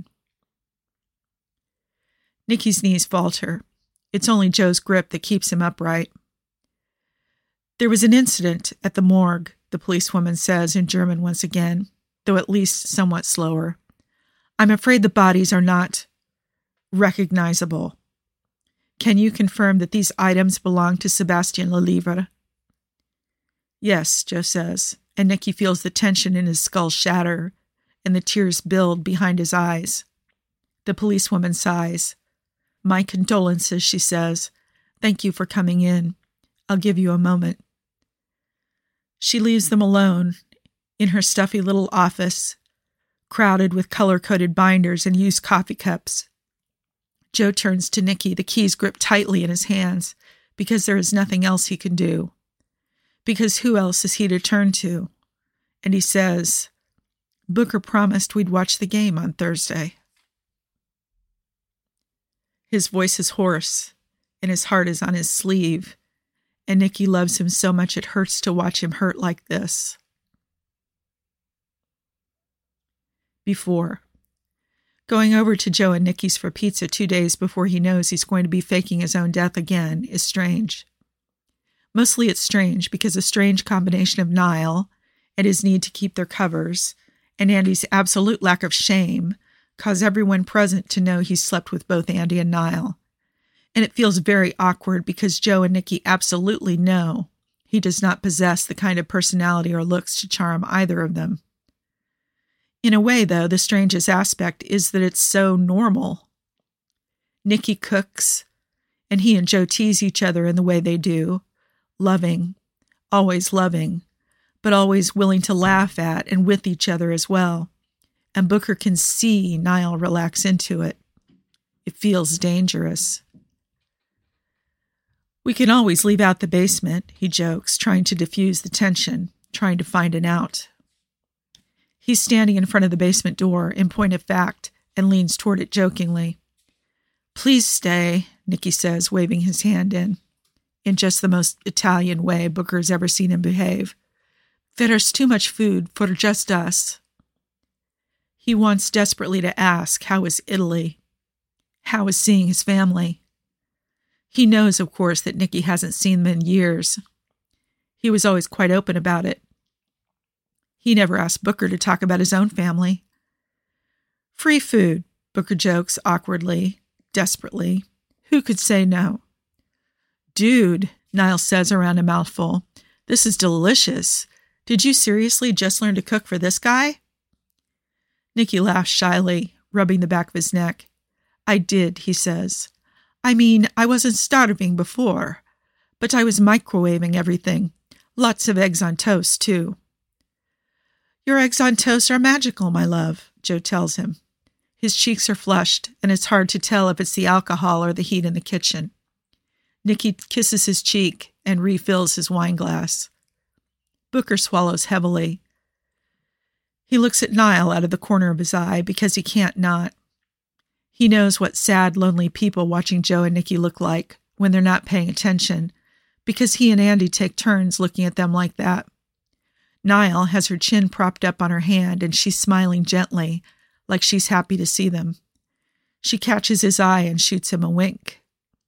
Nikki's knees falter. It's only Joe's grip that keeps him upright. There was an incident at the morgue, the policewoman says in German once again, though at least somewhat slower. I'm afraid the bodies are not recognizable. Can you confirm that these items belong to Sébastien Lelièvre? Yes, Joe says, and Nikki feels the tension in his skull shatter and the tears build behind his eyes. The policewoman sighs. My condolences, she says. Thank you for coming in. I'll give you a moment. She leaves them alone in her stuffy little office, crowded with color-coded binders and used coffee cups. Joe turns to Nikki, the keys gripped tightly in his hands, because there is nothing else he can do. Because who else is he to turn to? And he says, Booker promised we'd watch the game on Thursday. His voice is hoarse, and his heart is on his sleeve. And Nikki loves him so much it hurts to watch him hurt like this. Before. Going over to Joe and Nikki's for pizza two days before he knows he's going to be faking his own death again is strange. Mostly it's strange because a strange combination of Niall and his need to keep their covers and Andy's absolute lack of shame cause everyone present to know he's slept with both Andy and Niall. And it feels very awkward because Joe and Nikki absolutely know he does not possess the kind of personality or looks to charm either of them. In a way, though, the strangest aspect is that it's so normal. Nikki cooks, and he and Joe tease each other in the way they do, loving, always loving, but always willing to laugh at and with each other as well. And Booker can see Niall relax into it. It feels dangerous. We can always leave out the basement, he jokes, trying to diffuse the tension, trying to find an out. He's standing in front of the basement door, in point of fact, and leans toward it jokingly. Please stay, Nikki says, waving his hand in, in just the most Italian way Booker's ever seen him behave. There's too much food for just us. He wants desperately to ask, how is Italy? How is seeing his family? He knows, of course, that Nikki hasn't seen them in years. He was always quite open about it. He never asked Booker to talk about his own family. Free food, Booker jokes awkwardly, desperately. Who could say no? Dude, Niall says around a mouthful, this is delicious. Did you seriously just learn to cook for this guy? Nikki laughs shyly, rubbing the back of his neck. I did, he says. I mean, I wasn't starving before, but I was microwaving everything. Lots of eggs on toast, too. Your eggs on toast are magical, my love, Joe tells him. His cheeks are flushed, and it's hard to tell if it's the alcohol or the heat in the kitchen. Nikki kisses his cheek and refills his wine glass. Booker swallows heavily. He looks at Niall out of the corner of his eye because he can't not. He knows what sad, lonely people watching Joe and Nikki look like when they're not paying attention, because he and Andy take turns looking at them like that. Niall has her chin propped up on her hand, and she's smiling gently, like she's happy to see them. She catches his eye and shoots him a wink.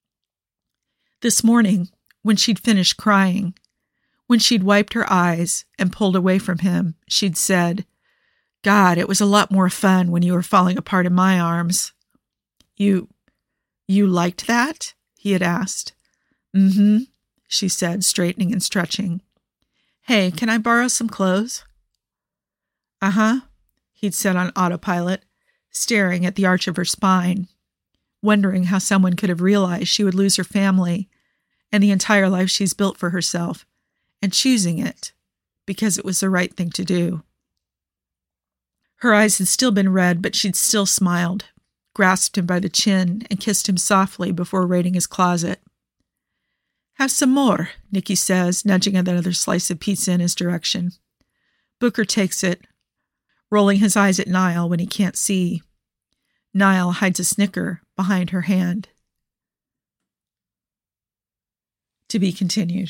This morning, when she'd finished crying, when she'd wiped her eyes and pulled away from him, she'd said, God, it was a lot more fun when you were falling apart in my arms. You, you liked that? He had asked. Mm-hmm, she said, straightening and stretching. Hey, can I borrow some clothes? Uh-huh, he'd said on autopilot, staring at the arch of her spine, wondering how someone could have realized she would lose her family and the entire life she's built for herself, and choosing it because it was the right thing to do. Her eyes had still been red, but she'd still smiled, grasped him by the chin, and kissed him softly before raiding his closet. Have some more, Nikki says, nudging another slice of pizza in his direction. Booker takes it, rolling his eyes at Niall when he can't see. Niall hides a snicker behind her hand. To be continued.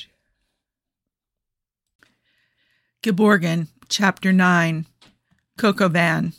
Geborgen, Chapter nine. Coco Van.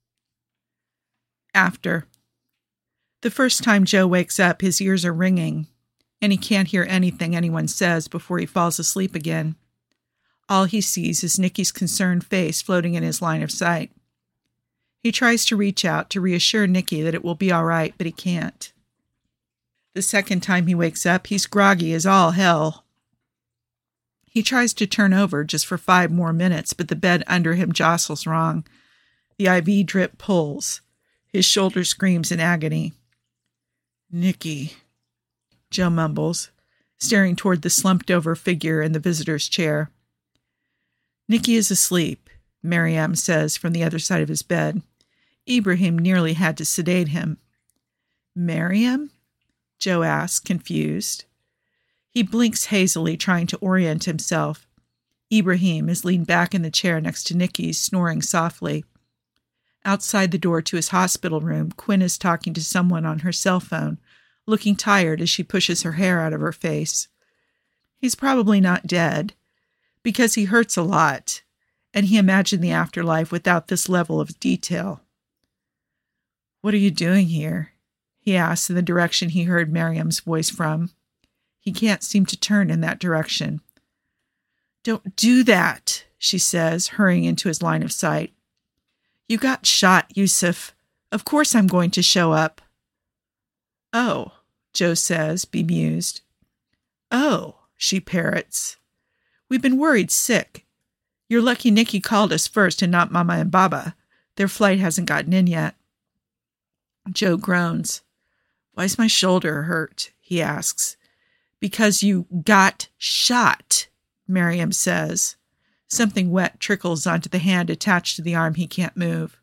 After. The first time Joe wakes up, his ears are ringing, and he can't hear anything anyone says before he falls asleep again. All he sees is Nikki's concerned face floating in his line of sight. He tries to reach out to reassure Nikki that it will be all right, but he can't. The second time he wakes up, he's groggy as all hell. He tries to turn over just for five more minutes, but the bed under him jostles wrong. The I V drip pulls. His shoulder screams in agony. Nikki, Joe mumbles, staring toward the slumped-over figure in the visitor's chair. Nikki is asleep, Mariam says from the other side of his bed. Ibrahim nearly had to sedate him. Mariam? Joe asks, confused. He blinks hazily, trying to orient himself. Ibrahim is leaned back in the chair next to Nikki, snoring softly. Outside the door to his hospital room, Quinn is talking to someone on her cell phone, looking tired as she pushes her hair out of her face. He's probably not dead, because he hurts a lot, and he imagined the afterlife without this level of detail. "What are you doing here?" he asks in the direction he heard Miriam's voice from. He can't seem to turn in that direction. "Don't do that," she says, hurrying into his line of sight. "You got shot, Yusuf. Of course I'm going to show up." "Oh," Joe says, bemused. "Oh," she parrots. "We've been worried sick. You're lucky Nikki called us first and not Mama and Baba. Their flight hasn't gotten in yet." Joe groans. "Why's my shoulder hurt?" he asks. "Because you got shot," Miriam says. Something wet trickles onto the hand attached to the arm he can't move.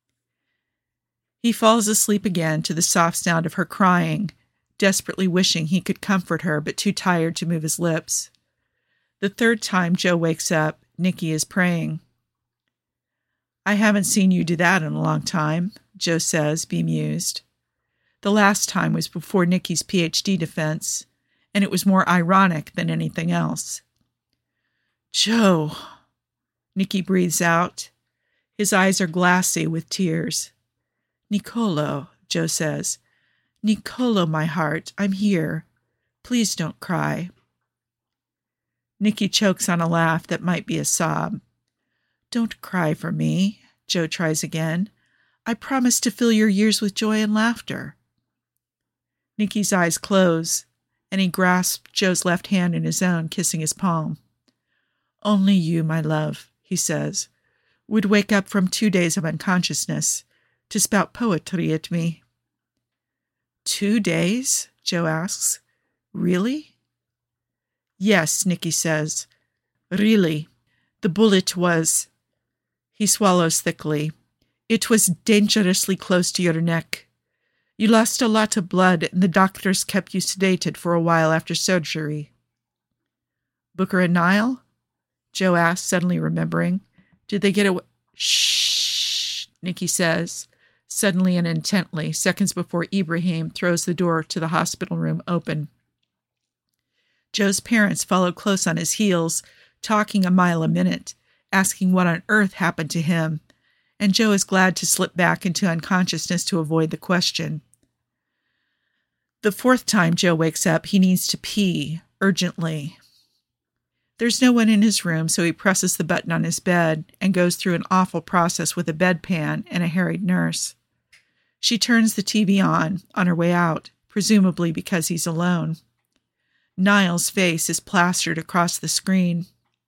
He falls asleep again to the soft sound of her crying, desperately wishing he could comfort her, but too tired to move his lips. The third time Joe wakes up, Nikki is praying. "I haven't seen you do that in a long time," Joe says, bemused. The last time was before Nikki's P H D defense, and it was more ironic than anything else. "Joe," Nikki breathes out. His eyes are glassy with tears. "Nicolo," Joe says. "Nicolo, my heart, I'm here. Please don't cry." Nikki chokes on a laugh that might be a sob. "Don't cry for me," Joe tries again. "I promise to fill your years with joy and laughter." Nikki's eyes close, and he grasps Joe's left hand in his own, kissing his palm. "Only you, my love," he says, "would wake up from two days of unconsciousness to spout poetry at me." "Two days?" Joe asks. "Really?" "Yes," Nikki says. "Really. The bullet was—" He swallows thickly. "It was dangerously close to your neck. You lost a lot of blood, and the doctors kept you sedated for a while after surgery." "Booker and Niall?" Joe asks, suddenly remembering. "Did they get away?" "Shh," Nikki says, suddenly and intently, seconds before Ibrahim throws the door to the hospital room open. Joe's parents follow close on his heels, talking a mile a minute, asking what on earth happened to him, and Joe is glad to slip back into unconsciousness to avoid the question. The fourth time Joe wakes up, he needs to pee, urgently. There's no one in his room, so he presses the button on his bed and goes through an awful process with a bedpan and a harried nurse. She turns the T V on, on her way out, presumably because he's alone. Niall's face is plastered across the screen.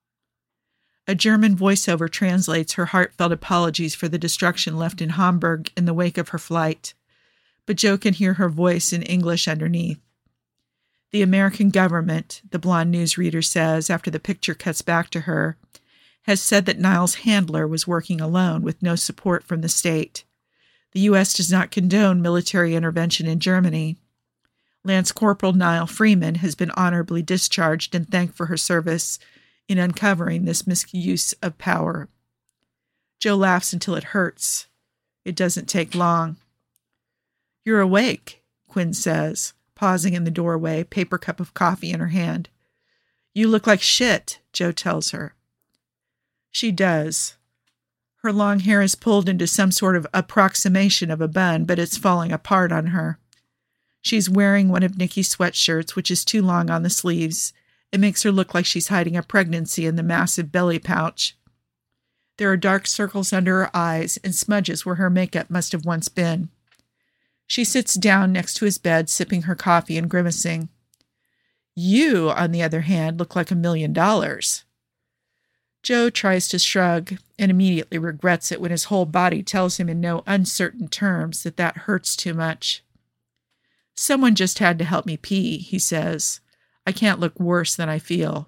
A German voiceover translates her heartfelt apologies for the destruction left in Hamburg in the wake of her flight, but Joe can hear her voice in English underneath. The American government, the blonde newsreader says after the picture cuts back to her, has said that Niall's handler was working alone with no support from the state. The U S does not condone military intervention in Germany. Lance Corporal Niall Freeman has been honorably discharged and thanked for her service in uncovering this misuse of power. Joe laughs until it hurts. It doesn't take long. "You're awake," Quinn says, pausing in the doorway, paper cup of coffee in her hand. "You look like shit," Joe tells her. She does. Her long hair is pulled into some sort of approximation of a bun, but it's falling apart on her. She's wearing one of Nikki's sweatshirts, which is too long on the sleeves. It makes her look like she's hiding a pregnancy in the massive belly pouch. There are dark circles under her eyes and smudges where her makeup must have once been. She sits down next to his bed, sipping her coffee and grimacing. "You, on the other hand, look like a million dollars." Joe tries to shrug and immediately regrets it when his whole body tells him in no uncertain terms that that hurts too much. "Someone just had to help me pee," he says. "I can't look worse than I feel."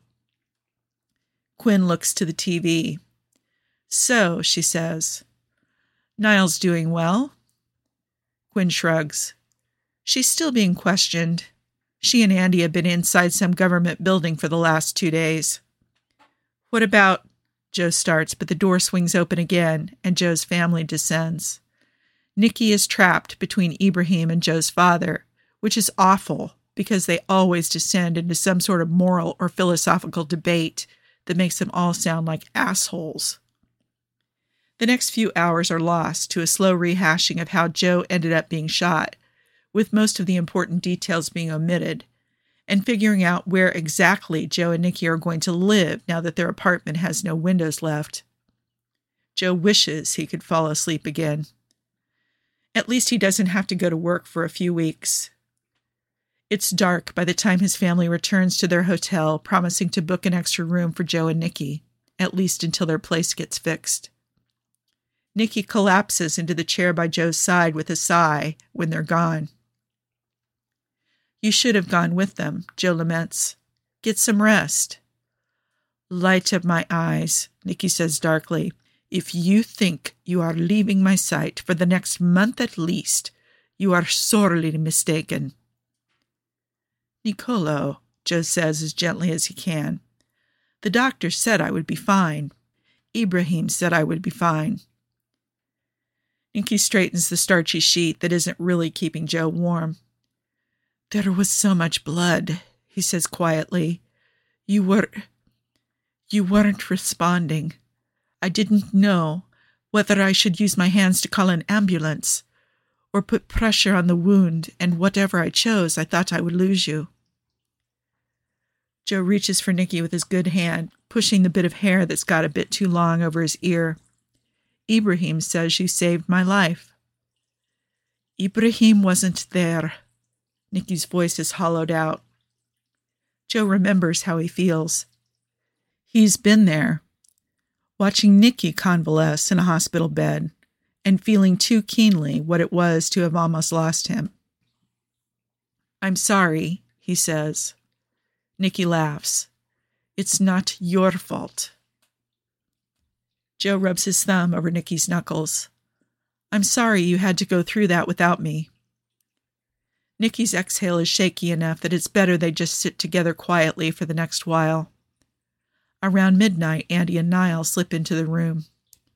Quinn looks to the T V. "So," she says, "Niall's doing well?" Quinn shrugs. "She's still being questioned. She and Andy have been inside some government building for the last two days." "What about—" Joe starts, but the door swings open again, and Joe's family descends. Nikki is trapped between Ibrahim and Joe's father, which is awful because they always descend into some sort of moral or philosophical debate that makes them all sound like assholes. The next few hours are lost to a slow rehashing of how Joe ended up being shot, with most of the important details being omitted, and figuring out where exactly Joe and Nikki are going to live now that their apartment has no windows left. Joe wishes he could fall asleep again. At least he doesn't have to go to work for a few weeks. It's dark by the time his family returns to their hotel, promising to book an extra room for Joe and Nikki, at least until their place gets fixed. Nikki collapses into the chair by Joe's side with a sigh when they're gone. You should have gone with them, Joe laments. Get some rest. Light of my eyes, Nikki says darkly. If you think you are leaving my sight for the next month at least, you are sorely mistaken. Nicolo, Joe says as gently as he can. The doctor said I would be fine. Ibrahim said I would be fine. Nikki straightens the starchy sheet that isn't really keeping Joe warm. There was so much blood, he says quietly. You were... You weren't responding. I didn't know whether I should use my hands to call an ambulance or put pressure on the wound, and whatever I chose, I thought I would lose you. Joe reaches for Nikki with his good hand, pushing the bit of hair that's got a bit too long over his ear. Ibrahim says you saved my life. Ibrahim wasn't there. Nikki's voice is hollowed out. Joe remembers how he feels. He's been there, watching Nikki convalesce in a hospital bed and feeling too keenly what it was to have almost lost him. I'm sorry, he says. Nikki laughs. It's not your fault. Joe rubs his thumb over Nikki's knuckles. I'm sorry you had to go through that without me. Nikki's exhale is shaky enough that it's better they just sit together quietly for the next while. Around midnight, Andy and Niall slip into the room.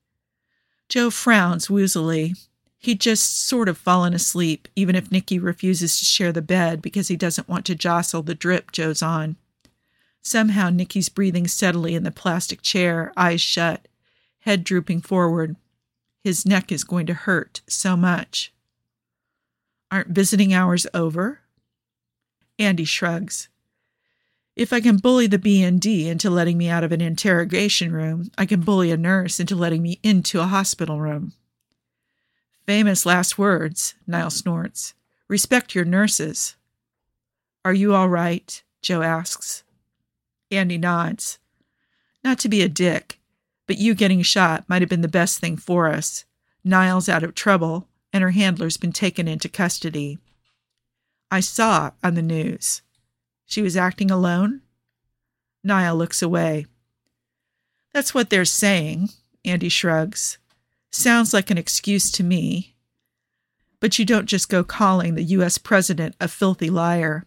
Joe frowns woozily. He'd just sort of fallen asleep, even if Nikki refuses to share the bed because he doesn't want to jostle the drip Joe's on. Somehow Nikki's breathing steadily in the plastic chair, eyes shut, head drooping forward. His neck is going to hurt so much. Aren't visiting hours over? Andy shrugs. If I can bully the B and D into letting me out of an interrogation room, I can bully a nurse into letting me into a hospital room. Famous last words, Niall snorts. Respect your nurses. Are you all right? Joe asks. Andy nods. Not to be a dick, but you getting shot might have been the best thing for us. Niall's out of trouble, and her handler's been taken into custody. I saw on the news. She was acting alone? Niall looks away. That's what they're saying, Andy shrugs. Sounds like an excuse to me. But you don't just go calling the U S president a filthy liar.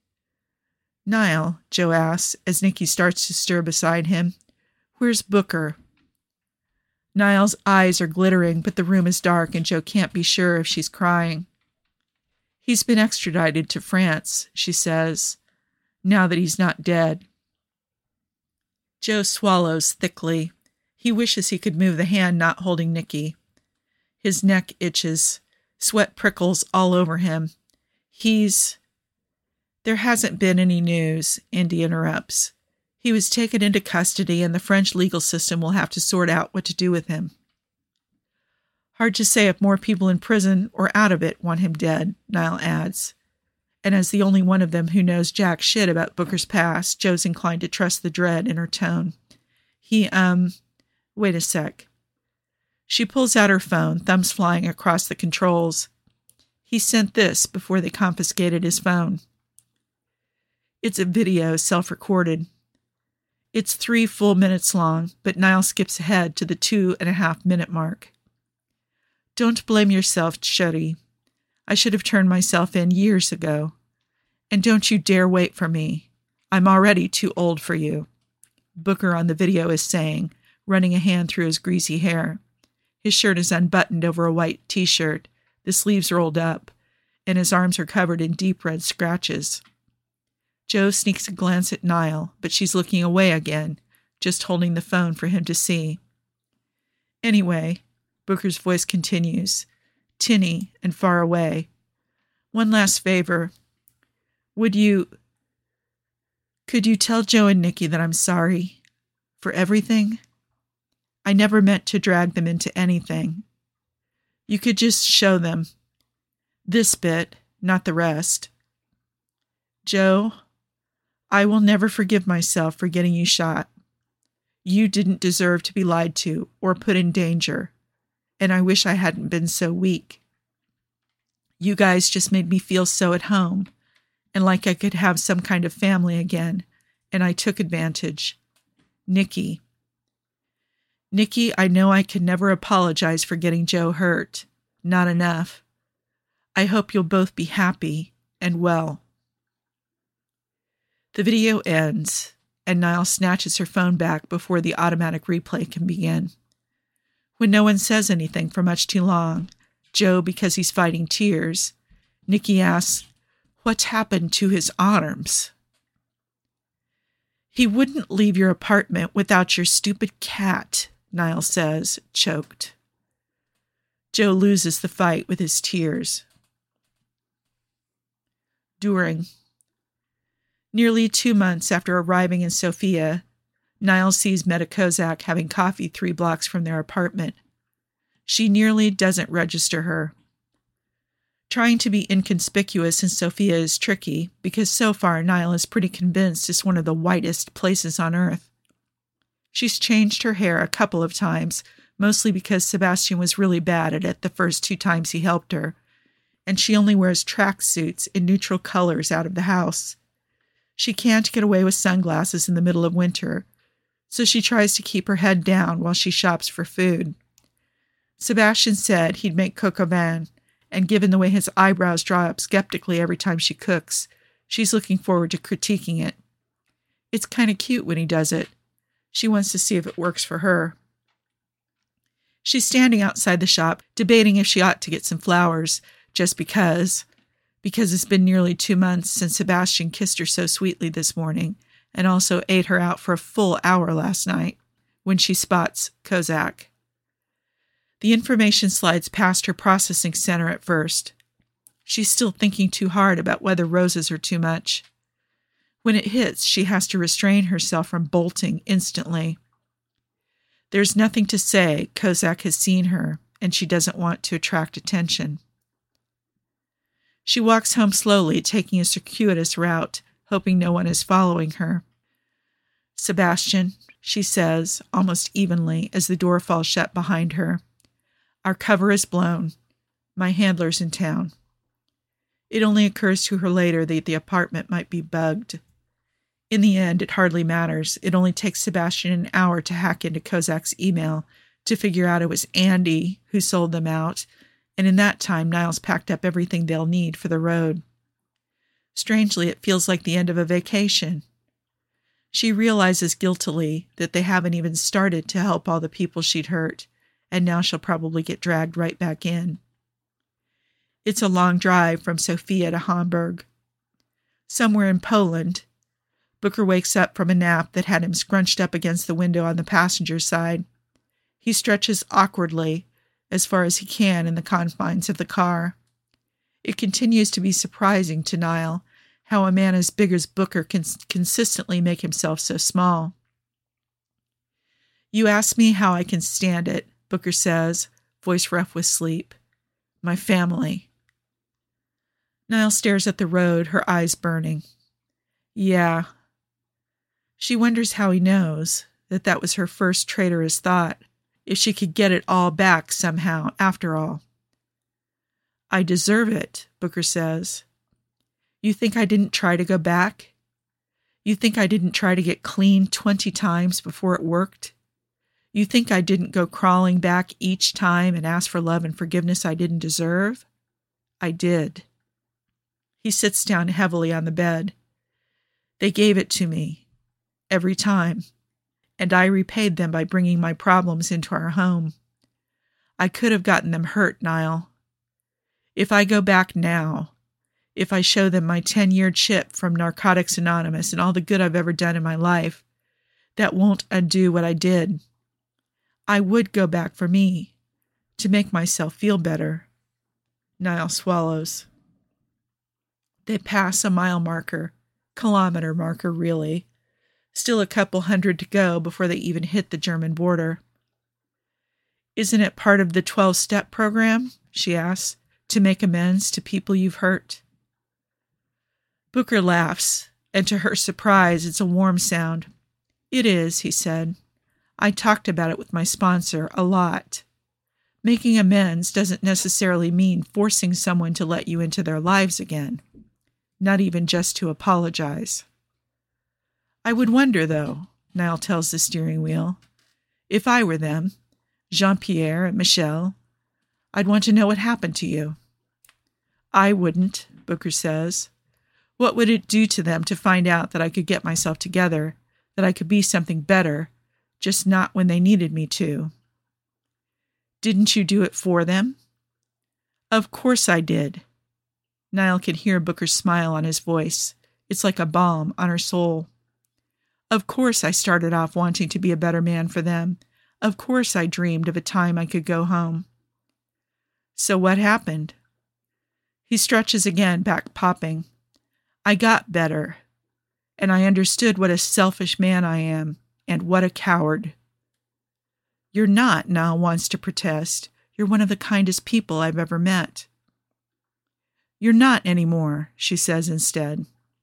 Niall, Joe asks, as Nikki starts to stir beside him, where's Booker? Niall's eyes are glittering, but the room is dark and Joe can't be sure if she's crying. He's been extradited to France, she says, now that he's not dead. Joe swallows thickly. He wishes he could move the hand not holding Nikki. His neck itches. Sweat prickles all over him. He's... There hasn't been any news, Andy interrupts. He was taken into custody and the French legal system will have to sort out what to do with him. Hard to say if more people in prison or out of it want him dead, Niall adds. And as the only one of them who knows jack shit about Booker's past, Joe's inclined to trust the dread in her tone. He, um... Wait a sec. She pulls out her phone, thumbs flying across the controls. He sent this before they confiscated his phone. It's a video self-recorded. It's three full minutes long, but Niall skips ahead to the two and a half minute mark. Don't blame yourself, Sherry. I should have turned myself in years ago. And don't you dare wait for me. I'm already too old for you. Booker on the video is saying, running a hand through his greasy hair. His shirt is unbuttoned over a white t-shirt, the sleeves rolled up, and his arms are covered in deep red scratches. Joe sneaks a glance at Niall, but she's looking away again, just holding the phone for him to see. Anyway, Booker's voice continues, tinny and far away. One last favor. Would you... Could you tell Joe and Nikki that I'm sorry for everything? I never meant to drag them into anything. You could just show them this bit, not the rest. Joe, I will never forgive myself for getting you shot. You didn't deserve to be lied to or put in danger, and I wish I hadn't been so weak. You guys just made me feel so at home, and like I could have some kind of family again, and I took advantage. Nikki. Nikki, I know I can never apologize for getting Joe hurt. Not enough. I hope you'll both be happy and well. The video ends, and Niall snatches her phone back before the automatic replay can begin. When no one says anything for much too long, Joe because he's fighting tears, Nikki asks, "What's happened to his arms?" "He wouldn't leave your apartment without your stupid cat," Niall says, choked. Joe loses the fight with his tears. During. Nearly two months after arriving in Sofia, Niall sees Meta Kozak having coffee three blocks from their apartment. She nearly doesn't register her. Trying to be inconspicuous in Sofia is tricky because so far Niall is pretty convinced it's one of the whitest places on earth. She's changed her hair a couple of times, mostly because Sebastian was really bad at it the first two times he helped her, and she only wears tracksuits in neutral colors out of the house. She can't get away with sunglasses in the middle of winter, so she tries to keep her head down while she shops for food. Sebastian said he'd make coq au vin, and given the way his eyebrows draw up skeptically every time she cooks, she's looking forward to critiquing it. It's kind of cute when he does it. She wants to see if it works for her. She's standing outside the shop, debating if she ought to get some flowers, just because, because it's been nearly two months since Sebastian kissed her so sweetly this morning, and also ate her out for a full hour last night, when she spots Kozak. The information slides past her processing center at first. She's still thinking too hard about whether roses are too much. When it hits, she has to restrain herself from bolting instantly. There's nothing to say Kozak has seen her, and she doesn't want to attract attention. She walks home slowly, taking a circuitous route, hoping no one is following her. "Sebastian," she says, almost evenly, as the door falls shut behind her. "Our cover is blown. My handler's in town." It only occurs to her later that the apartment might be bugged. In the end, it hardly matters. It only takes Sebastian an hour to hack into Kozak's email to figure out it was Andy who sold them out, and in that time, Niall's packed up everything they'll need for the road. Strangely, it feels like the end of a vacation. She realizes guiltily that they haven't even started to help all the people she'd hurt, and now she'll probably get dragged right back in. It's a long drive from Sofia to Hamburg. Somewhere in Poland, Booker wakes up from a nap that had him scrunched up against the window on the passenger side. He stretches awkwardly, as far as he can in the confines of the car. It continues to be surprising to Niall how a man as big as Booker can consistently make himself so small. "You ask me how I can stand it," Booker says, voice rough with sleep. "My family." Niall stares at the road, her eyes burning. Yeah. She wonders how he knows that that was her first traitorous thought, if she could get it all back somehow, after all. "I deserve it," Booker says. "You think I didn't try to go back? You think I didn't try to get clean twenty times before it worked? You think I didn't go crawling back each time and ask for love and forgiveness I didn't deserve? I did." He sits down heavily on the bed. "They gave it to me, every time, and I repaid them by bringing my problems into our home. I could have gotten them hurt, Niall. If I go back now, If I show them my ten-year chip from Narcotics Anonymous and all the good I've ever done in my life, that won't undo what I did. I would go back for me, to make myself feel better. Niall swallows. They pass a mile marker, kilometer marker really. Still a couple hundred to go before they even hit the German border. Isn't it part of the twelve-step program, she asks, to make amends to people you've hurt? Booker laughs, and to her surprise, it's a warm sound. It is, he said. I talked about it with my sponsor a lot. Making amends doesn't necessarily mean forcing someone to let you into their lives again, not even just to apologize. I would wonder, though, Niall tells the steering wheel, if I were them, Jean-Pierre and Michel, I'd want to know what happened to you. I wouldn't, Booker says. What would it do to them to find out that I could get myself together, that I could be something better, just not when they needed me to? Didn't you do it for them? Of course I did. Niall can hear Booker's smile on his voice. It's like a balm on her soul. Of course I started off wanting to be a better man for them. Of course I dreamed of a time I could go home. So what happened? He stretches again, back popping. I got better, and I understood what a selfish man I am, and what a coward. You're not, Niall wants to protest. You're one of the kindest people I've ever met. You're not anymore, she says instead.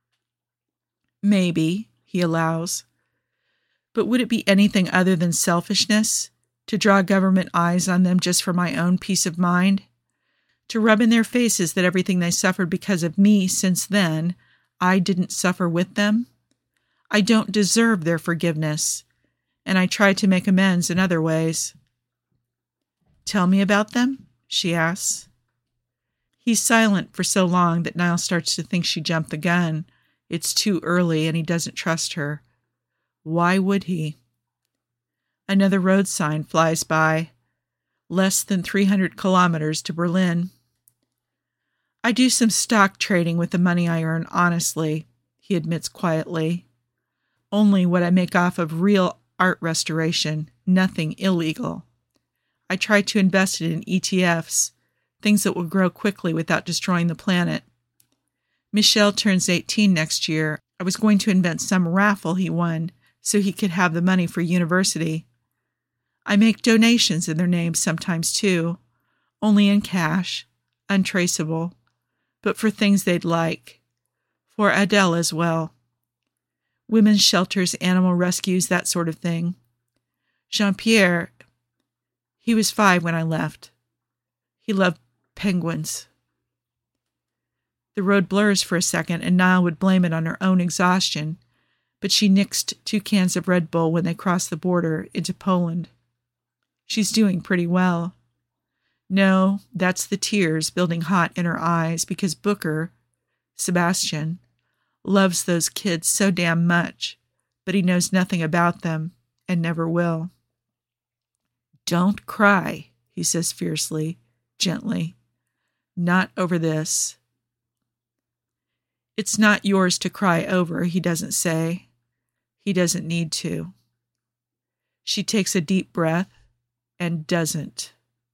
Maybe, he allows. But would it be anything other than selfishness to draw government eyes on them just for my own peace of mind? To rub in their faces that everything they suffered because of me since then, I didn't suffer with them? I don't deserve their forgiveness, and I tried to make amends in other ways. Tell me about them, she asks. He's silent for so long that Niall starts to think she jumped the gun. It's too early, and he doesn't trust her. Why would he? Another road sign flies by. Less than three hundred kilometers to Berlin. I do some stock trading with the money I earn honestly, he admits quietly. Only what I make off of real art restoration, nothing illegal. I try to invest it in E T Fs, things that will grow quickly without destroying the planet. Michel turns eighteen next year. I was going to invent some raffle he won so he could have the money for university. I make donations in their names sometimes too, only in cash, untraceable, but for things they'd like. For Adele as well. Women's shelters, animal rescues, that sort of thing. Jean-Pierre, he was five when I left. He loved penguins. The road blurs for a second, and Niall would blame it on her own exhaustion, but she nixed two cans of Red Bull when they crossed the border into Poland. She's doing pretty well. No, that's the tears building hot in her eyes because Booker, Sebastian, loves those kids so damn much, but he knows nothing about them and never will. Don't cry, he says fiercely, gently. Not over this. It's not yours to cry over, he doesn't say. He doesn't need to. She takes a deep breath and doesn't.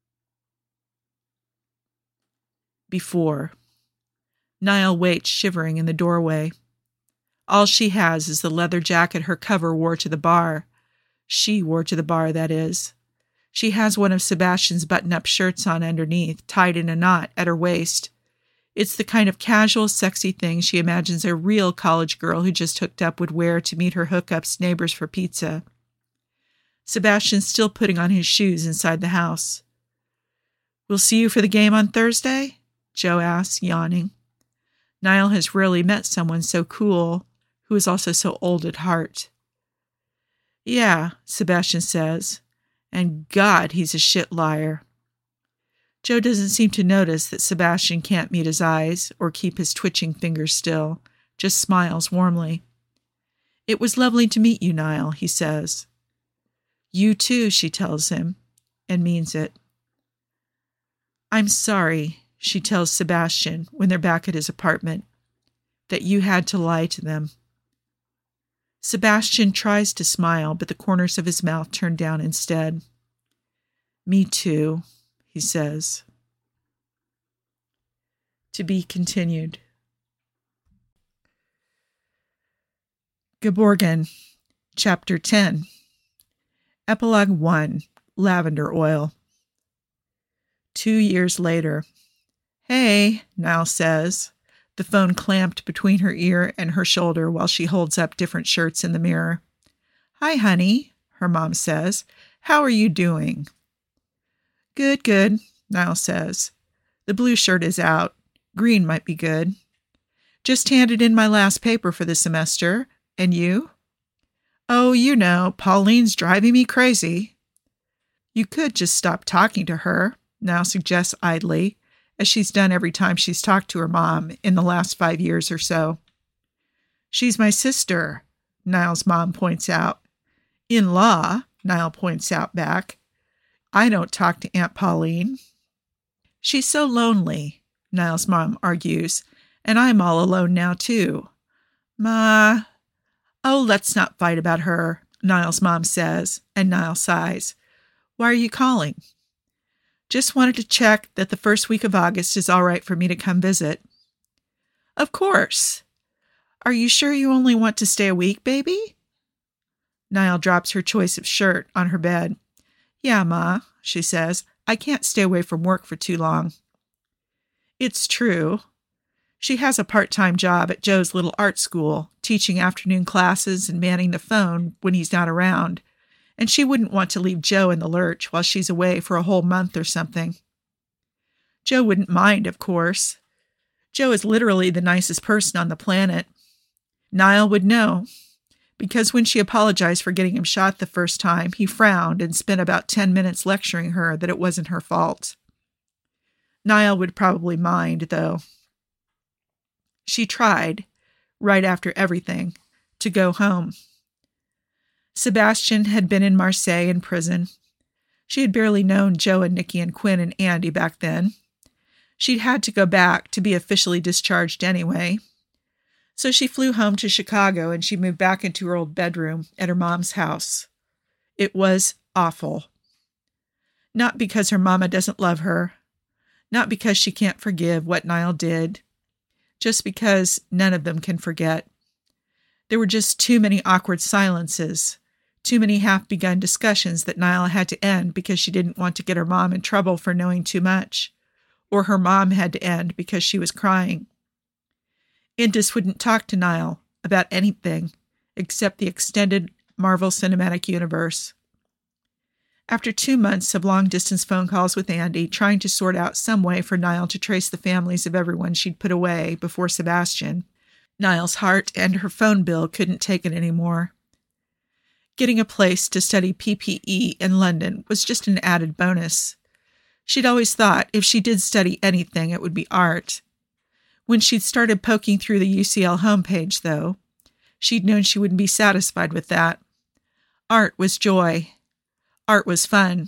Before. Niall waits shivering in the doorway. All she has is the leather jacket her cover wore to the bar. She wore to the bar, that is. She has one of Sebastian's button-up shirts on underneath, tied in a knot at her waist. It's the kind of casual, sexy thing she imagines a real college girl who just hooked up would wear to meet her hookups neighbors for pizza. Sebastian's still putting on his shoes inside the house. We'll see you for the game on Thursday? Joe asks, yawning. Niall has rarely met someone so cool, who is also so old at heart. Yeah, Sebastian says, and God, he's a shit liar. Joe doesn't seem to notice that Sebastian can't meet his eyes or keep his twitching fingers still, just smiles warmly. It was lovely to meet you, Niall, he says. You too, she tells him, and means it. I'm sorry, she tells Sebastian when they're back at his apartment, that you had to lie to them. Sebastian tries to smile, but the corners of his mouth turn down instead. Me too, he says. To be continued. Geborgen, Chapter ten. Epilogue one, Lavender Oil. Two years later. Hey, Niall says, the phone clamped between her ear and her shoulder while she holds up different shirts in the mirror. Hi, honey, her mom says. How are you doing? Good, good, Niall says. The blue shirt is out. Green might be good. Just handed in my last paper for the semester. And you? Oh, you know, Pauline's driving me crazy. You could just stop talking to her, Niall suggests idly, as she's done every time she's talked to her mom in the last five years or so. She's my sister, Niall's mom points out. In-law, Niall points out back. I don't talk to Aunt Pauline. She's so lonely, Niall's mom argues, and I'm all alone now too. Ma... Oh, let's not fight about her, Niall's mom says, and Niall sighs. Why are you calling? Just wanted to check that the first week of August is all right for me to come visit. Of course. Are you sure you only want to stay a week, baby? Niall drops her choice of shirt on her bed. Yeah, Ma, she says. I can't stay away from work for too long. It's true. She has a part-time job at Joe's little art school, teaching afternoon classes and manning the phone when he's not around, and she wouldn't want to leave Joe in the lurch while she's away for a whole month or something. Joe wouldn't mind, of course. Joe is literally the nicest person on the planet. Niall would know, because when she apologized for getting him shot the first time, he frowned and spent about ten minutes lecturing her that it wasn't her fault. Niall would probably mind, though. She tried, right after everything, to go home. Sebastian had been in Marseille in prison. She had barely known Joe and Nikki and Quinn and Andy back then. She'd had to go back to be officially discharged anyway. So she flew home to Chicago and she moved back into her old bedroom at her mom's house. It was awful. Not because her mama doesn't love her. Not because she can't forgive what Niall did. Just because none of them can forget. There were just too many awkward silences, too many half-begun discussions that Niall had to end because she didn't want to get her mom in trouble for knowing too much, or her mom had to end because she was crying. Indus wouldn't talk to Niall about anything except the extended Marvel Cinematic Universe. After two months of long-distance phone calls with Andy, trying to sort out some way for Niall to trace the families of everyone she'd put away before Sebastian, Niall's heart and her phone bill couldn't take it anymore. Getting a place to study P P E in London was just an added bonus. She'd always thought if she did study anything, it would be art. When she'd started poking through the U C L homepage, though, she'd known she wouldn't be satisfied with that. Art was joy. Art was fun.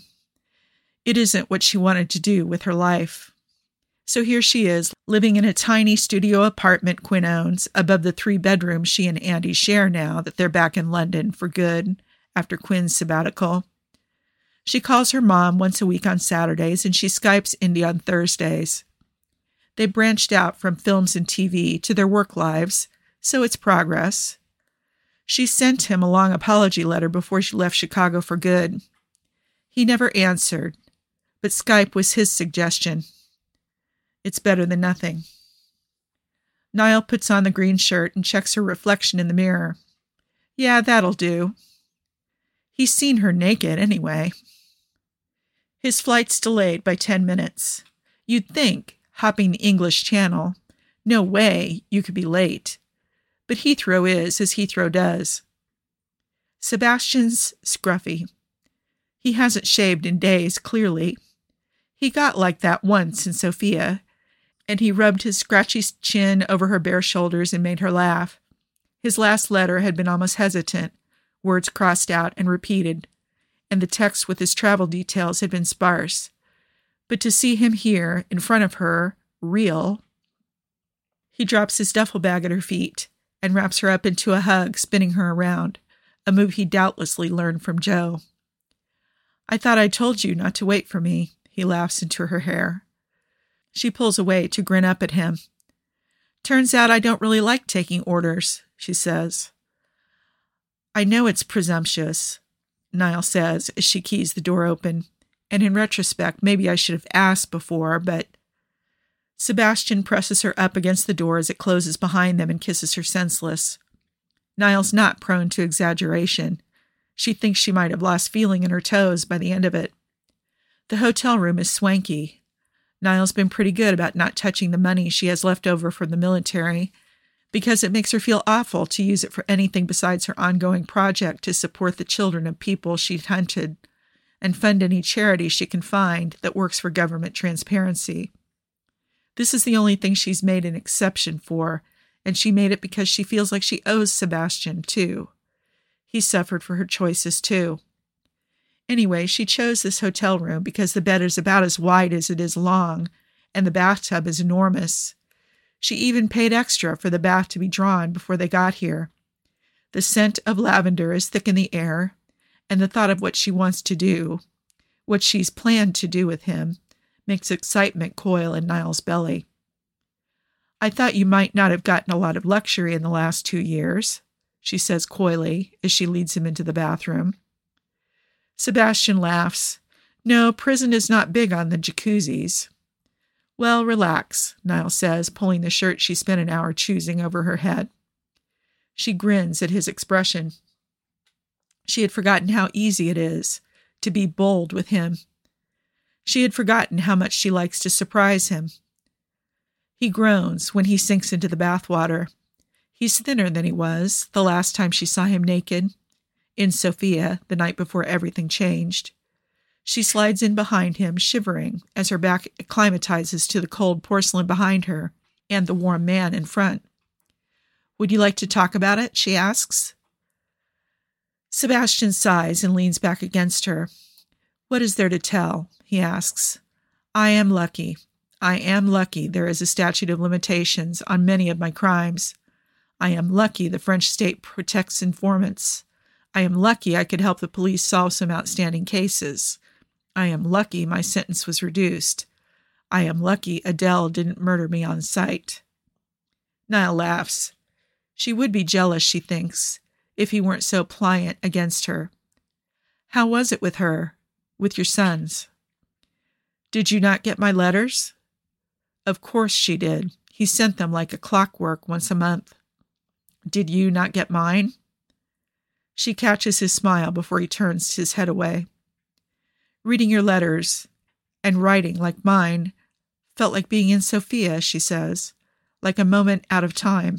It isn't what she wanted to do with her life. So here she is, living in a tiny studio apartment Quinn owns, above the three bedrooms she and Andy share now that they're back in London for good after Quinn's sabbatical. She calls her mom once a week on Saturdays, and she Skypes Indy on Thursdays. They branched out from films and T V to their work lives, so it's progress. She sent him a long apology letter before she left Chicago for good. He never answered, but Skype was his suggestion. It's better than nothing. Niall puts on the green shirt and checks her reflection in the mirror. Yeah, that'll do. He's seen her naked anyway. His flight's delayed by ten minutes. You'd think, hopping the English Channel, no way you could be late. But Heathrow is as Heathrow does. Sebastian's scruffy. He hasn't shaved in days, clearly. He got like that once in Sophia, and he rubbed his scratchy chin over her bare shoulders and made her laugh. His last letter had been almost hesitant, words crossed out and repeated, and the text with his travel details had been sparse. But to see him here, in front of her, real. He drops his duffel bag at her feet and wraps her up into a hug, spinning her around, a move he doubtlessly learned from Joe. I thought I told you not to wait for me, he laughs into her hair. She pulls away to grin up at him. Turns out I don't really like taking orders, she says. I know it's presumptuous, Niall says as she keys the door open, and in retrospect, maybe I should have asked before, but... Sebastian presses her up against the door as it closes behind them and kisses her senseless. Niall's not prone to exaggeration. She thinks she might have lost feeling in her toes by the end of it. The hotel room is swanky. Niall's been pretty good about not touching the money she has left over from the military, because it makes her feel awful to use it for anything besides her ongoing project to support the children of people she'd hunted and fund any charity she can find that works for government transparency. This is the only thing she's made an exception for, and she made it because she feels like she owes Sebastian, too. He suffered for her choices, too. Anyway, she chose this hotel room because the bed is about as wide as it is long, and the bathtub is enormous. She even paid extra for the bath to be drawn before they got here. The scent of lavender is thick in the air, and the thought of what she wants to do, what she's planned to do with him, makes excitement coil in Niall's belly. I thought you might not have gotten a lot of luxury in the last two years, she says coyly as she leads him into the bathroom. Sebastian laughs. No, prison is not big on the jacuzzis. Well, relax, Niall says, pulling the shirt she spent an hour choosing over her head. She grins at his expression. She had forgotten how easy it is to be bold with him. She had forgotten how much she likes to surprise him. He groans when he sinks into the bathwater. He's thinner than he was the last time she saw him naked, in Sofia, the night before everything changed. She slides in behind him, shivering, as her back acclimatizes to the cold porcelain behind her and the warm man in front. Would you like to talk about it? She asks. Sebastian sighs and leans back against her. What is there to tell? He asks. I am lucky. I am lucky there is a statute of limitations on many of my crimes. I am lucky the French state protects informants. I am lucky I could help the police solve some outstanding cases. I am lucky my sentence was reduced. I am lucky Adele didn't murder me on sight. Niall laughs. She would be jealous, she thinks, if he weren't so pliant against her. How was it with her? With your sons? Did you not get my letters? Of course she did. He sent them like a clockwork once a month. Did you not get mine? She catches his smile before he turns his head away. Reading your letters and writing like mine felt like being in Sofia, she says, like a moment out of time.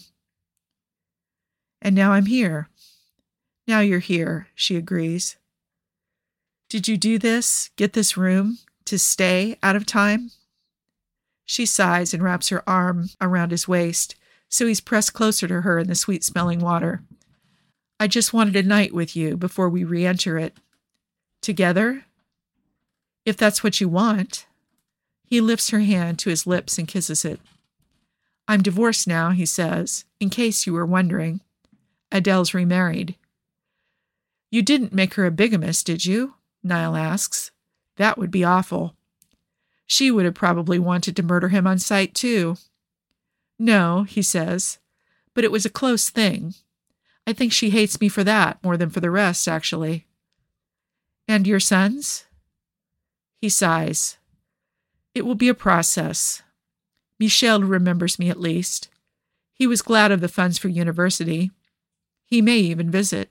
And now I'm here. Now you're here, she agrees. Did you do this, get this room, to stay out of time? She sighs and wraps her arm around his waist, so he's pressed closer to her in the sweet-smelling water. I just wanted a night with you before we re-enter it. Together? If that's what you want. He lifts her hand to his lips and kisses it. I'm divorced now, he says, in case you were wondering. Adele's remarried. You didn't make her a bigamist, did you? Niall asks. That would be awful. She would have probably wanted to murder him on sight, too. No, he says, but it was a close thing. I think she hates me for that more than for the rest, actually. And your sons? He sighs. It will be a process. Michel remembers me at least. He was glad of the funds for university. He may even visit.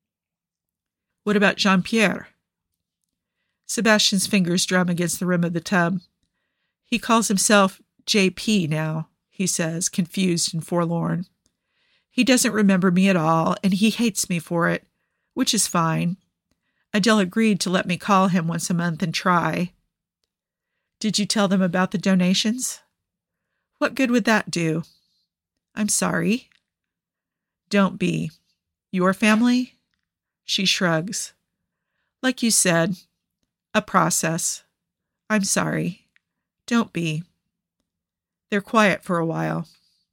What about Jean-Pierre? Sebastian's fingers drum against the rim of the tub. He calls himself J P now, he says, confused and forlorn. He doesn't remember me at all, and he hates me for it, which is fine. Adele agreed to let me call him once a month and try. Did you tell them about the donations? What good would that do? I'm sorry. Don't be. Your family? She shrugs. Like you said, a process. I'm sorry. Don't be. They're quiet for a while.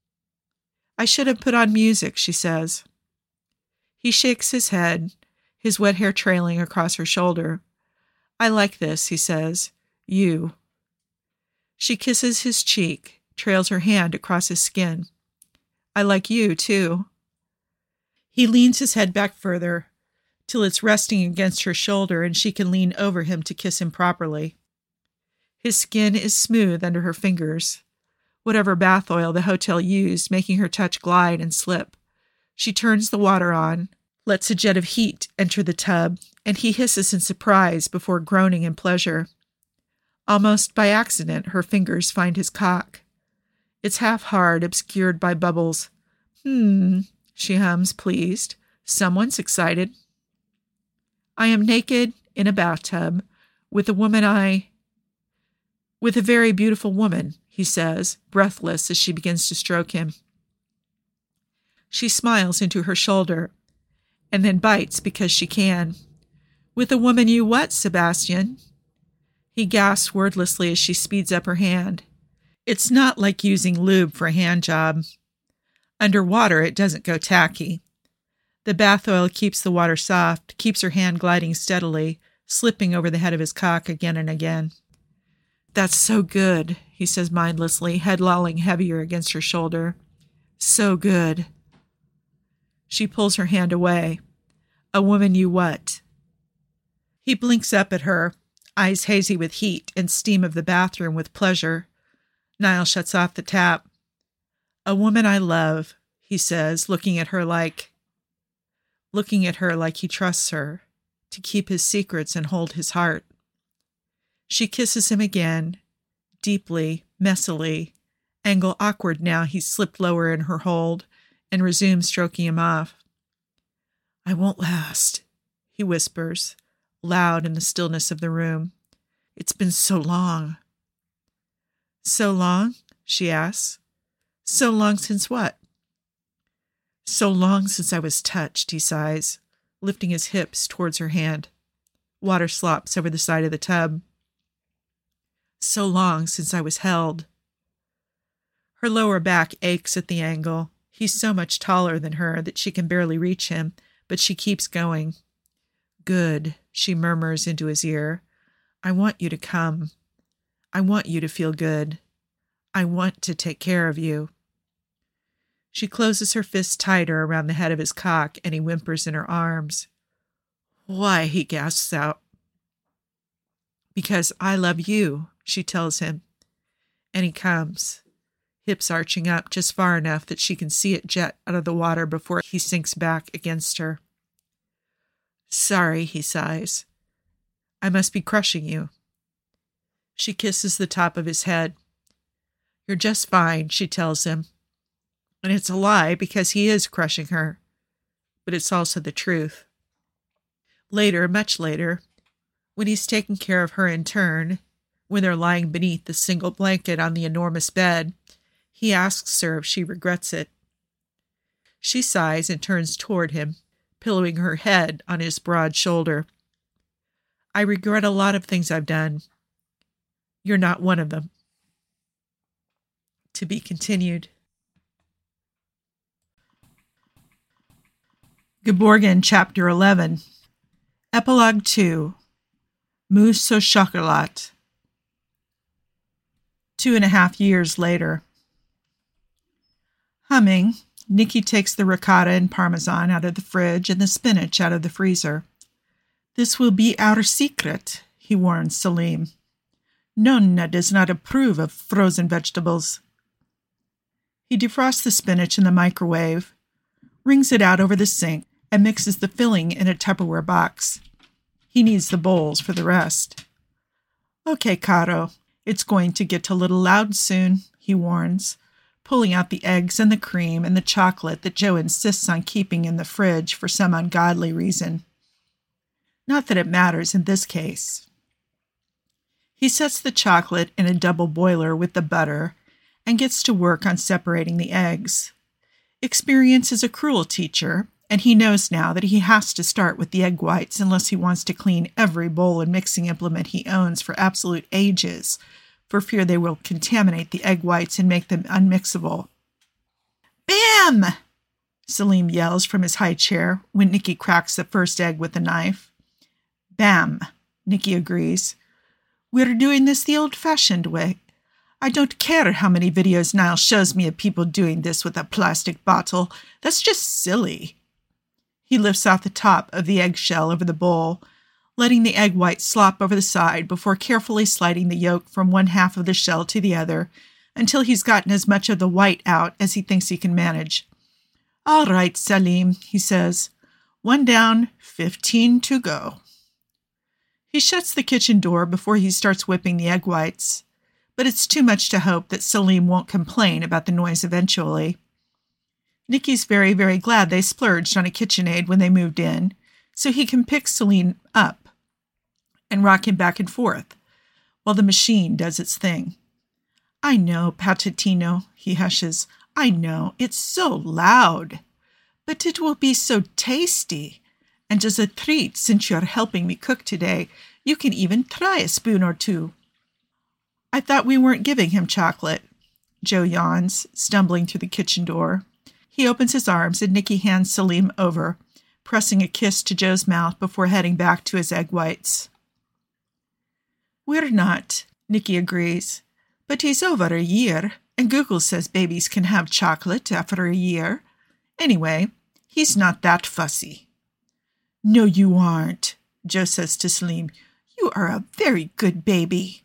I should have put on music, she says. He shakes his head, his wet hair trailing across her shoulder. I like this, he says. You. She kisses his cheek, trails her hand across his skin. I like you, too. He leans his head back further, till it's resting against her shoulder and she can lean over him to kiss him properly. His skin is smooth under her fingers, whatever bath oil the hotel used, making her touch glide and slip. She turns the water on, lets a jet of heat enter the tub, and he hisses in surprise before groaning in pleasure. Almost by accident, her fingers find his cock. It's half-hard, obscured by bubbles. Hmm, she hums, pleased. Someone's excited. I am naked in a bathtub with a woman I... with a very beautiful woman, he says, breathless as she begins to stroke him. She smiles into her shoulder, and then bites because she can. With a woman you what, Sebastian? He gasps wordlessly as she speeds up her hand. It's not like using lube for a hand job. Underwater, it doesn't go tacky. The bath oil keeps the water soft, keeps her hand gliding steadily, slipping over the head of his cock again and again. That's so good, he says mindlessly, head lolling heavier against her shoulder. So good. She pulls her hand away. A woman you what? He blinks up at her, eyes hazy with heat and steam of the bathroom with pleasure. Niall shuts off the tap. A woman I love, he says, looking at her like... looking at her like he trusts her, to keep his secrets and hold his heart. She kisses him again, deeply, messily, angle awkward now he's slipped lower in her hold, and resumes stroking him off. I won't last, he whispers, loud in the stillness of the room. It's been so long. So long? She asks. So long since what? So long since I was touched, he sighs, lifting his hips towards her hand. Water slops over the side of the tub. So long since I was held. Her lower back aches at the angle. He's so much taller than her that she can barely reach him, but she keeps going. Good, she murmurs into his ear. I want you to come. I want you to feel good. I want to take care of you. She closes her fist tighter around the head of his cock, and he whimpers in her arms. Why, he gasps out. Because I love you, she tells him. And he comes, hips arching up just far enough that she can see it jet out of the water before he sinks back against her. Sorry, he sighs. I must be crushing you. She kisses the top of his head. You're just fine, she tells him. And it's a lie because he is crushing her. But it's also the truth. Later, much later, when he's taking care of her in turn, when they're lying beneath the single blanket on the enormous bed, he asks her if she regrets it. She sighs and turns toward him, pillowing her head on his broad shoulder. I regret a lot of things I've done. You're not one of them. To be continued. Geborgen, Chapter eleven. Epilogue two. Mousse au chocolat. Two and a half years later. Humming, Nicky takes the ricotta and parmesan out of the fridge and the spinach out of the freezer. This will be our secret, he warns Salim. Nonna does not approve of frozen vegetables. He defrosts the spinach in the microwave, wrings it out over the sink, and mixes the filling in a Tupperware box. He needs the bowls for the rest. Okay, Caro, it's going to get a little loud soon, he warns, pulling out the eggs and the cream and the chocolate that Joe insists on keeping in the fridge for some ungodly reason. Not that it matters in this case. He sets the chocolate in a double boiler with the butter and gets to work on separating the eggs. Experience is a cruel teacher, and he knows now that he has to start with the egg whites unless he wants to clean every bowl and mixing implement he owns for absolute ages, for fear they will contaminate the egg whites and make them unmixable. Bam! Salim yells from his high chair when Nikki cracks the first egg with a knife. Bam, Nikki agrees. We're doing this the old-fashioned way. I don't care how many videos Niall shows me of people doing this with a plastic bottle. That's just silly. He lifts off the top of the eggshell over the bowl, letting the egg white slop over the side before carefully sliding the yolk from one half of the shell to the other until he's gotten as much of the white out as he thinks he can manage. All right, Salim, he says. One down, fifteen to go. He shuts the kitchen door before he starts whipping the egg whites, but it's too much to hope that Salim won't complain about the noise eventually. Nikki's very, very glad they splurged on a KitchenAid when they moved in, so he can pick Salim up and rock him back and forth while the machine does its thing. I know, Patatino, he hushes. I know, it's so loud, but it will be so tasty. And as a treat, since you're helping me cook today, you can even try a spoon or two. I thought we weren't giving him chocolate. Joe yawns, stumbling through the kitchen door. He opens his arms and Nikki hands Salim over, pressing a kiss to Joe's mouth before heading back to his egg whites. We're not, Nikki agrees, but he's over a year, and Google says babies can have chocolate after a year. Anyway, he's not that fussy. No, you aren't, Joe says to Salim. You are a very good baby.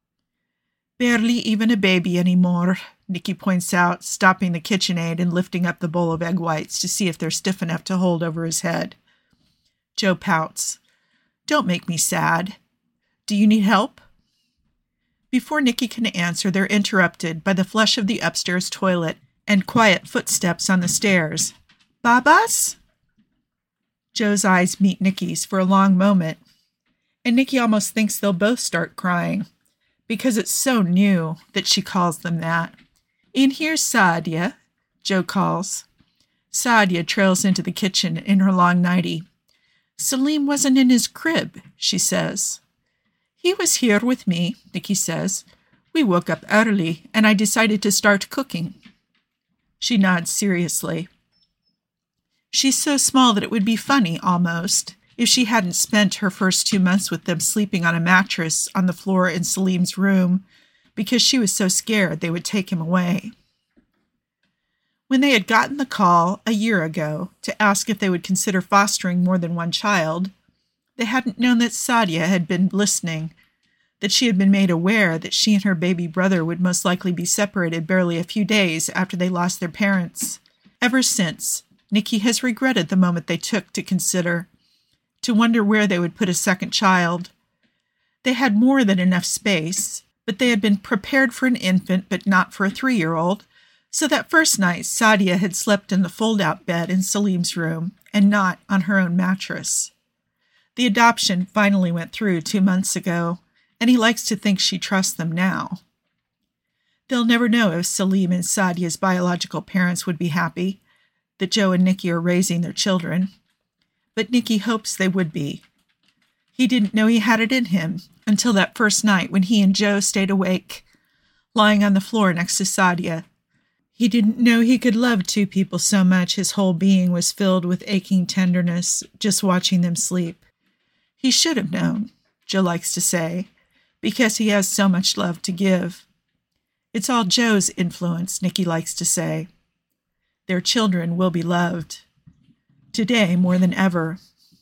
Barely even a baby anymore, Nikki points out, stopping the KitchenAid and lifting up the bowl of egg whites to see if they're stiff enough to hold over his head. Joe pouts. Don't make me sad. Do you need help? Before Nikki can answer, they're interrupted by the flush of the upstairs toilet and quiet footsteps on the stairs. Babas? Joe's eyes meet Nikki's for a long moment, and Nikki almost thinks they'll both start crying, because it's so new that she calls them that. In here's Saadia, Joe calls. Saadia trails into the kitchen in her long nightie. Salim wasn't in his crib, she says. He was here with me, Nikki says. We woke up early, and I decided to start cooking. She nods seriously. She's so small that it would be funny, almost, if she hadn't spent her first two months with them sleeping on a mattress on the floor in Salim's room because she was so scared they would take him away. When they had gotten the call a year ago to ask if they would consider fostering more than one child, they hadn't known that Saadia had been listening, that she had been made aware that she and her baby brother would most likely be separated barely a few days after they lost their parents. Ever since, Nikki has regretted the moment they took to consider, to wonder where they would put a second child. They had more than enough space, but they had been prepared for an infant but not for a three-year-old, so that first night Saadia had slept in the fold-out bed in Salim's room and not on her own mattress. The adoption finally went through two months ago, and he likes to think she trusts them now. They'll never know if Salim and Saadia's biological parents would be happy that Joe and Nikki are raising their children, but Nikki hopes they would be. He didn't know he had it in him until that first night when he and Joe stayed awake, lying on the floor next to Saadia. He didn't know he could love two people so much his whole being was filled with aching tenderness just watching them sleep. He should have known, Joe likes to say, because he has so much love to give. It's all Joe's influence, Nikki likes to say. Their children will be loved. Today more than ever.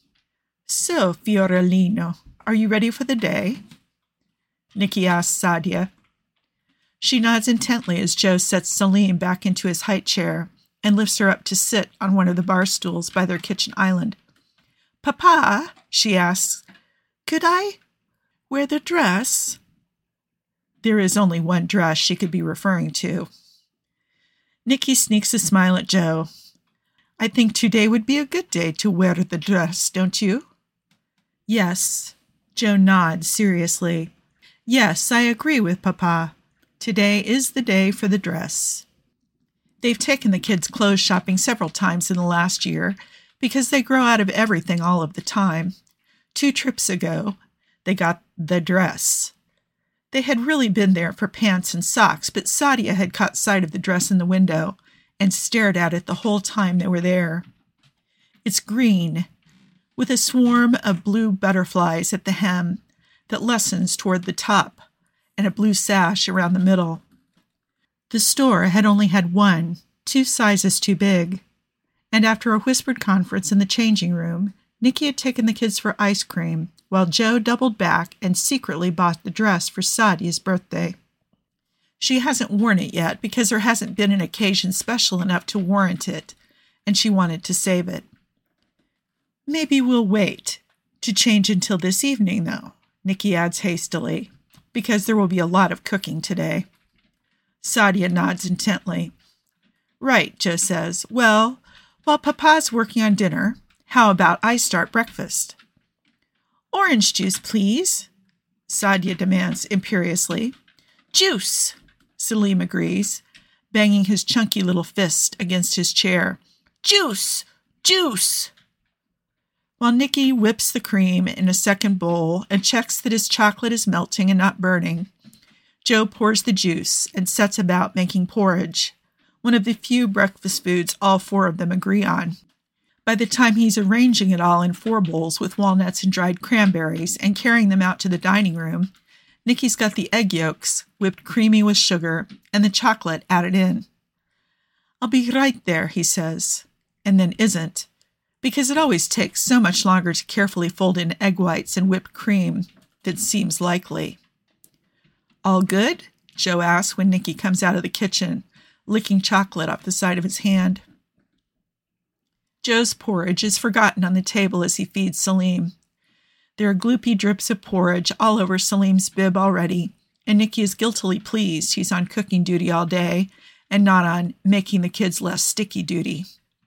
So, Fiorellino, are you ready for the day? Nikki asks Saadia. She nods intently as Joe sets Salim back into his height chair and lifts her up to sit on one of the bar stools by their kitchen island. Papa, she asks, could I wear the dress? There is only one dress she could be referring to. Nikki sneaks a smile at Joe. I think today would be a good day to wear the dress, don't you? Yes. Joe nods seriously. Yes, I agree with Papa. Today is the day for the dress. They've taken the kids clothes shopping several times in the last year because they grow out of everything all of the time. Two trips ago, they got the dress. They had really been there for pants and socks, but Sadia had caught sight of the dress in the window and stared at it the whole time they were there. It's green, with a swarm of blue butterflies at the hem that lessens toward the top, and a blue sash around the middle. The store had only had one, two sizes too big, and after a whispered conference in the changing room, Nicky had taken the kids for ice cream, while Joe doubled back and secretly bought the dress for Sadia's birthday. She hasn't worn it yet because there hasn't been an occasion special enough to warrant it, and she wanted to save it. Maybe we'll wait to change until this evening, though, Nicky adds hastily, because there will be a lot of cooking today. Sadia nods intently. Right, Joe says. Well, while Papa's working on dinner, how about I start breakfast? Orange juice, please, Sadia demands imperiously. Juice, Salim agrees, banging his chunky little fist against his chair. Juice! Juice! While Nicky whips the cream in a second bowl and checks that his chocolate is melting and not burning, Joe pours the juice and sets about making porridge, one of the few breakfast foods all four of them agree on. By the time he's arranging it all in four bowls with walnuts and dried cranberries and carrying them out to the dining room, Nicky's got the egg yolks, whipped creamy with sugar, and the chocolate added in. I'll be right there, he says, and then isn't, because it always takes so much longer to carefully fold in egg whites and whipped cream than seems likely. All good? Joe asks when Nicky comes out of the kitchen, licking chocolate off the side of his hand. Joe's porridge is forgotten on the table as he feeds Salim. There are gloopy drips of porridge all over Salim's bib already, and Nicky is guiltily pleased he's on cooking duty all day and not on making the kids less sticky duty.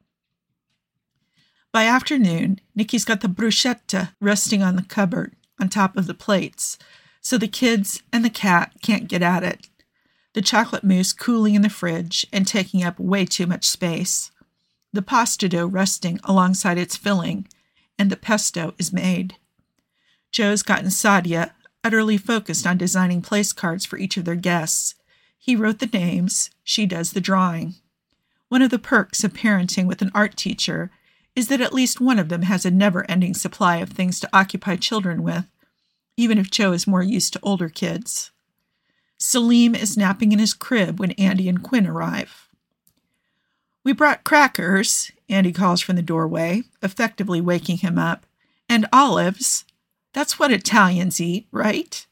By afternoon, Nicky's got the bruschetta resting on the cupboard on top of the plates, so the kids and the cat can't get at it. The chocolate mousse cooling in the fridge and taking up way too much space. The pasta dough resting alongside its filling, and the pesto is made. Joe's gotten Sadia utterly focused on designing place cards for each of their guests. He wrote the names, she does the drawing. One of the perks of parenting with an art teacher is that at least one of them has a never-ending supply of things to occupy children with, even if Joe is more used to older kids. Salim is napping in his crib when Andy and Quinn arrive. We brought crackers, Andy calls from the doorway, effectively waking him up, and olives. That's what Italians eat, right?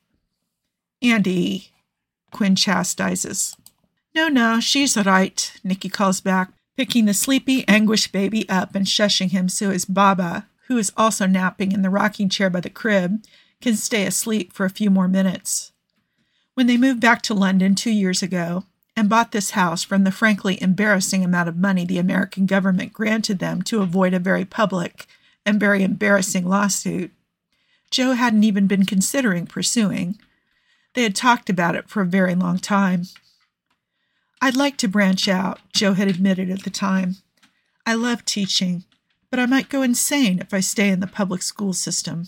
Andy, Quinn chastises. No, no, she's all right, Nicky calls back, picking the sleepy, anguished baby up and shushing him so his Baba, who is also napping in the rocking chair by the crib, can stay asleep for a few more minutes. When they moved back to London two years ago and bought this house from the frankly embarrassing amount of money the American government granted them to avoid a very public and very embarrassing lawsuit, Joe hadn't even been considering pursuing. They had talked about it for a very long time. I'd like to branch out, Joe had admitted at the time. I love teaching, but I might go insane if I stay in the public school system.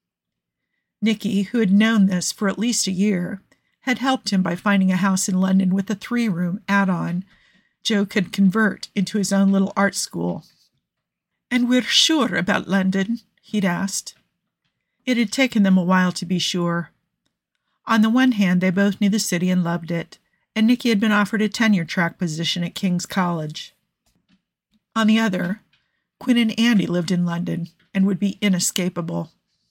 Nicky, who had known this for at least a year, had helped him by finding a house in London with a three-room add-on Joe could convert into his own little art school. And we're sure about London? He'd asked. It had taken them a while to be sure. On the one hand, they both knew the city and loved it, and Nicky had been offered a tenure-track position at King's College. On the other, Quinn and Andy lived in London and would be inescapable.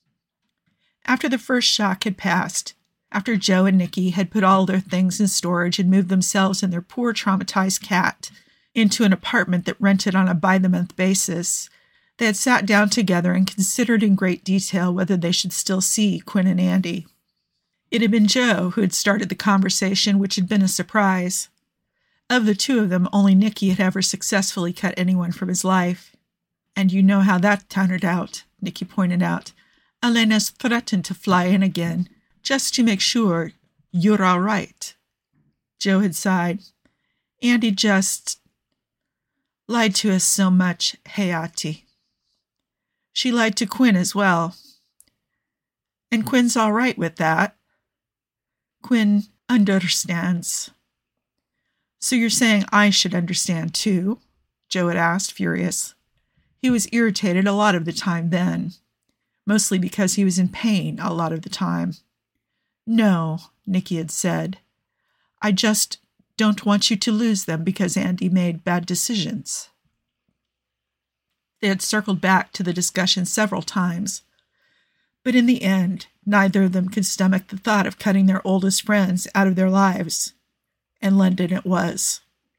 After the first shock had passed, after Joe and Nicky had put all their things in storage and moved themselves and their poor traumatized cat into an apartment that rented on a by-the-month basis, they had sat down together and considered in great detail whether they should still see Quinn and Andy. It had been Joe who had started the conversation, which had been a surprise. Of the two of them, only Nicky had ever successfully cut anyone from his life. And you know how that turned out, Nicky pointed out. Elena's threatened to fly in again, just to make sure you're all right. Joe had sighed. Andy just lied to us so much, Hayati. She lied to Quinn as well. And Quinn's all right with that. Quinn understands. So you're saying I should understand too? Joe had asked, furious. He was irritated a lot of the time then, mostly because he was in pain a lot of the time. No, Nicky had said. I just don't want you to lose them because Andy made bad decisions. They had circled back to the discussion several times, but in the end, neither of them could stomach the thought of cutting their oldest friends out of their lives, and London it was.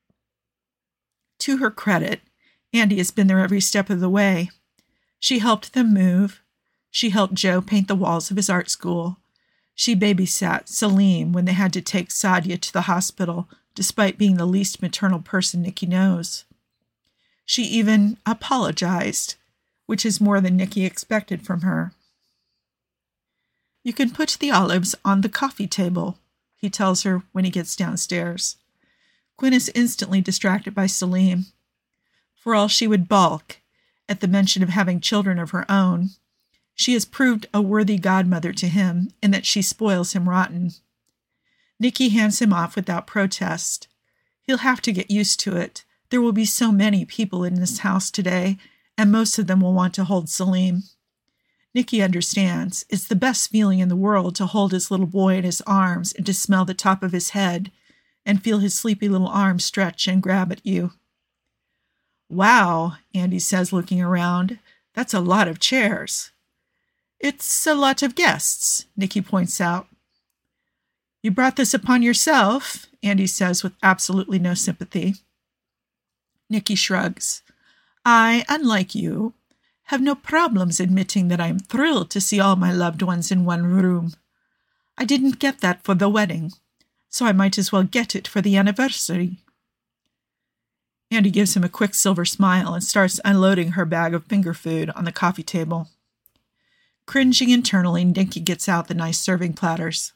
To her credit, Andy has been there every step of the way. She helped them move. She helped Joe paint the walls of his art school. She babysat Salim when they had to take Sadia to the hospital, despite being the least maternal person Nicky knows. She even apologized, which is more than Nicky expected from her. You can put the olives on the coffee table, he tells her when he gets downstairs. Quinn is instantly distracted by Salim. For all she would balk at the mention of having children of her own, she has proved a worthy godmother to him in that she spoils him rotten. Nicky hands him off without protest. He'll have to get used to it. There will be so many people in this house today, and most of them will want to hold Salim. Nicky understands. It's the best feeling in the world to hold his little boy in his arms and to smell the top of his head and feel his sleepy little arms stretch and grab at you. Wow, Andy says, looking around. That's a lot of chairs. It's a lot of guests, Nicky points out. You brought this upon yourself, Andy says with absolutely no sympathy. Nicky shrugs. I, unlike you, have no problems admitting that I am thrilled to see all my loved ones in one room. I didn't get that for the wedding, so I might as well get it for the anniversary. Andy gives him a quick silver smile and starts unloading her bag of finger food on the coffee table. Cringing internally, Nicky gets out the nice serving platters.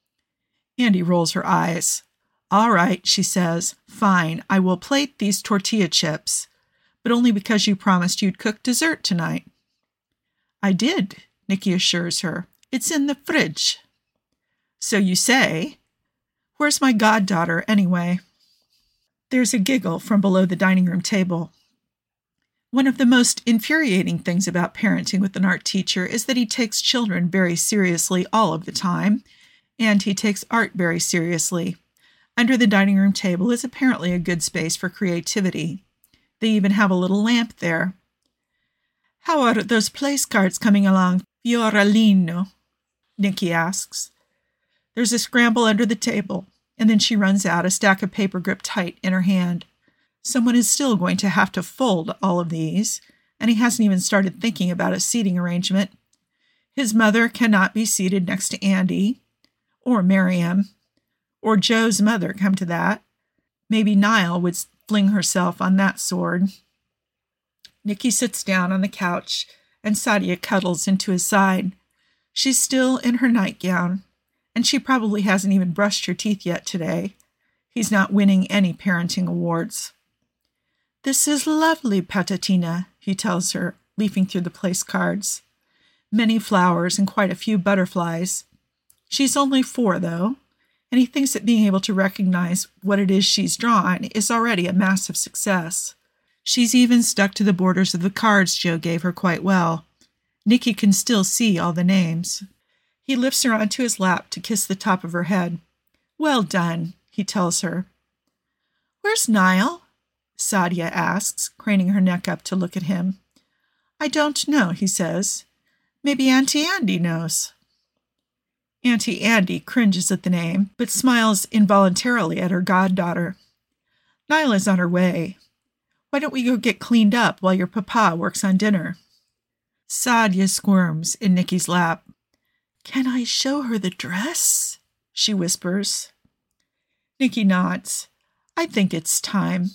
Andy rolls her eyes. All right, she says. Fine, I will plate these tortilla chips, but only because you promised you'd cook dessert tonight. I did, Nicky assures her. It's in the fridge. So you say. Where's my goddaughter, anyway? There's a giggle from below the dining room table. One of the most infuriating things about parenting with an art teacher is that he takes children very seriously all of the time, and he takes art very seriously. Under the dining room table is apparently a good space for creativity. They even have a little lamp there. How are those place cards coming along, Fiorellino? Nicky asks. There's a scramble under the table, and then she runs out, a stack of paper gripped tight in her hand. Someone is still going to have to fold all of these, and he hasn't even started thinking about a seating arrangement. His mother cannot be seated next to Andy, or Miriam, or Joe's mother, come to that. Maybe Niall would fling herself on that sword. Nicky sits down on the couch, and Sadia cuddles into his side. She's still in her nightgown, and she probably hasn't even brushed her teeth yet today. He's not winning any parenting awards. This is lovely, Patatina, he tells her, leafing through the place cards. Many flowers and quite a few butterflies. She's only four, though, and he thinks that being able to recognize what it is she's drawn is already a massive success. She's even stuck to the borders of the cards Joe gave her quite well. Nicky can still see all the names. He lifts her onto his lap to kiss the top of her head. Well done, he tells her. Where's Niall? Sadia asks, craning her neck up to look at him. I don't know, he says. Maybe Auntie Andy knows. Auntie Andy cringes at the name, but smiles involuntarily at her goddaughter. Niall is on her way. Why don't we go get cleaned up while your papa works on dinner? Sadia squirms in Nicky's lap. Can I show her the dress? She whispers. Nicky nods. I think it's time.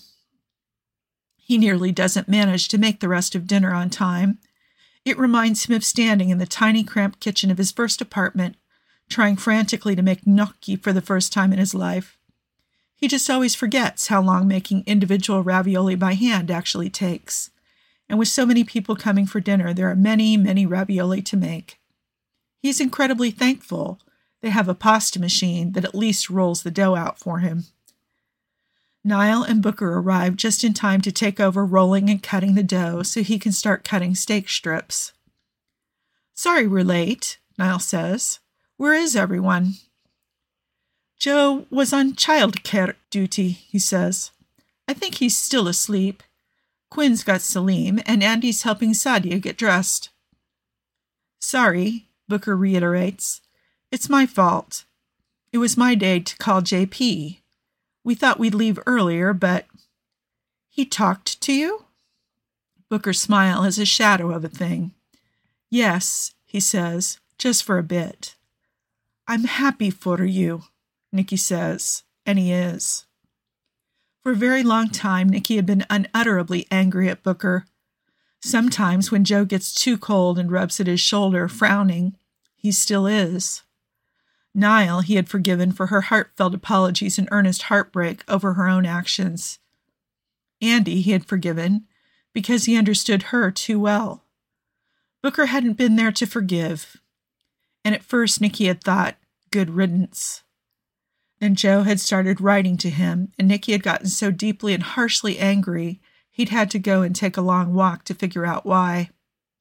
He nearly doesn't manage to make the rest of dinner on time. It reminds him of standing in the tiny cramped kitchen of his first apartment, trying frantically to make gnocchi for the first time in his life. He just always forgets how long making individual ravioli by hand actually takes. And with so many people coming for dinner, there are many, many ravioli to make. He's incredibly thankful They have a pasta machine that at least rolls the dough out for him. Niall and Booker arrive just in time to take over rolling and cutting the dough so he can start cutting steak strips. "Sorry we're late," Niall says. "Where is everyone?" "Joe was on child care duty," he says. "I think he's still asleep. Quinn's got Salim, and Andy's helping Sadia get dressed." "Sorry," Booker reiterates. "It's my fault. It was my day to call J P. We thought we'd leave earlier, but—" "He talked to you?" Booker's smile is a shadow of a thing. "Yes," he says, "just for a bit." "I'm happy for you," Nicky says, and he is. For a very long time, Nicky had been unutterably angry at Booker. Sometimes when Joe gets too cold and rubs at his shoulder, frowning, he still is. Niall he had forgiven for her heartfelt apologies and earnest heartbreak over her own actions. Andy he had forgiven because he understood her too well. Booker hadn't been there to forgive, and at first Nicky had thought, good riddance. Then Joe had started writing to him, and Nicky had gotten so deeply and harshly angry he'd had to go and take a long walk to figure out why.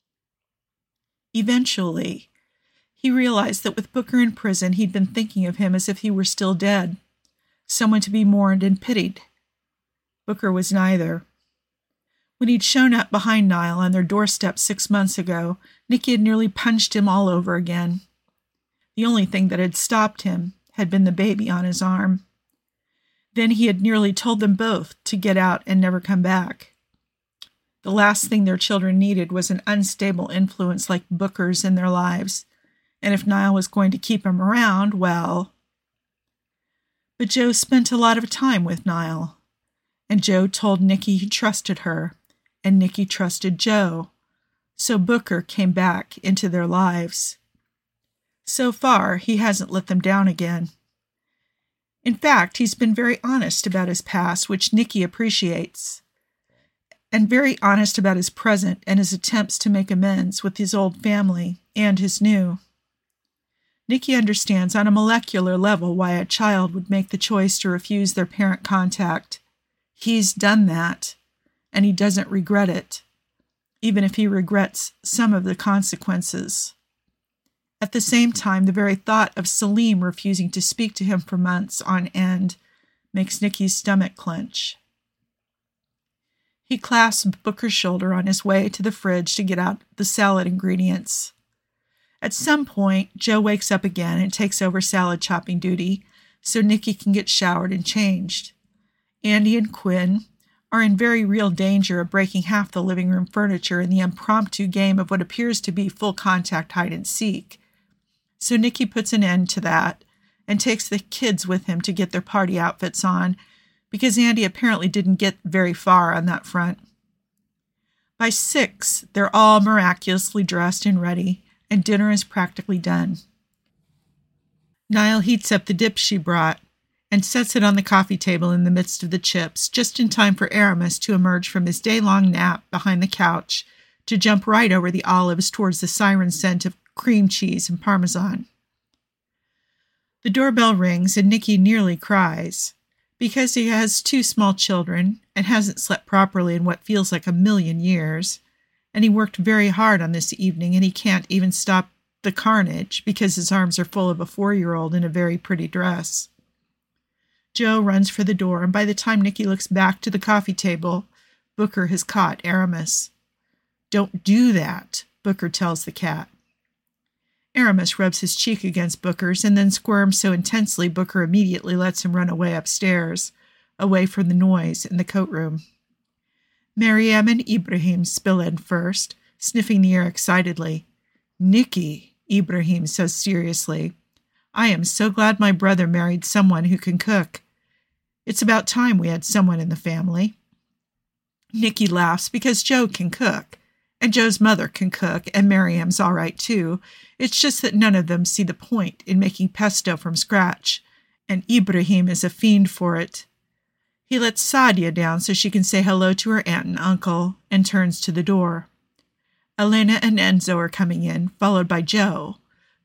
Eventually, he realized that with Booker in prison, he'd been thinking of him as if he were still dead, someone to be mourned and pitied. Booker was neither. When he'd shown up behind Niall on their doorstep six months ago, Nicky had nearly punched him all over again. The only thing that had stopped him had been the baby on his arm. Then he had nearly told them both to get out and never come back. The last thing their children needed was an unstable influence like Booker's in their lives, and if Niall was going to keep him around, well... But Joe spent a lot of time with Niall, and Joe told Nicky he trusted her, and Nicky trusted Joe, so Booker came back into their lives. So far, he hasn't let them down again. In fact, he's been very honest about his past, which Nicky appreciates, and very honest about his present and his attempts to make amends with his old family and his new. Nicky understands on a molecular level why a child would make the choice to refuse their parent contact. He's done that, and he doesn't regret it, even if he regrets some of the consequences. At the same time, the very thought of Salim refusing to speak to him for months on end makes Nicky's stomach clench. He clasps Booker's shoulder on his way to the fridge to get out the salad ingredients. At some point, Joe wakes up again and takes over salad chopping duty so Nicky can get showered and changed. Andy and Quinn are in very real danger of breaking half the living room furniture in the impromptu game of what appears to be full-contact hide-and-seek. So Nicky puts an end to that and takes the kids with him to get their party outfits on, because Andy apparently didn't get very far on that front. By six, they're all miraculously dressed and ready, and dinner is practically done. Niall heats up the dip she brought and sets it on the coffee table in the midst of the chips, just in time for Aramis to emerge from his day-long nap behind the couch to jump right over the olives towards the siren scent of cream cheese and parmesan. The doorbell rings and Nicky nearly cries. Because he has two small children and hasn't slept properly in what feels like a million years, and he worked very hard on this evening and he can't even stop the carnage because his arms are full of a four-year-old in a very pretty dress. Joe runs for the door, and by the time Nicky looks back to the coffee table, Booker has caught Aramis. "Don't do that," Booker tells the cat. Aramis rubs his cheek against Booker's and then squirms so intensely Booker immediately lets him run away upstairs, away from the noise in the coat room. Mariam and Ibrahim spill in first, sniffing the air excitedly. "Nicky," Ibrahim says seriously, "I am so glad my brother married someone who can cook. It's about time we had someone in the family." Nicky laughs because Joe can cook, and Joe's mother can cook, and Mariam's all right too. It's just that none of them see the point in making pesto from scratch, and Ibrahim is a fiend for it. He lets Sadia down so she can say hello to her aunt and uncle, and turns to the door. Elena and Enzo are coming in, followed by Joe,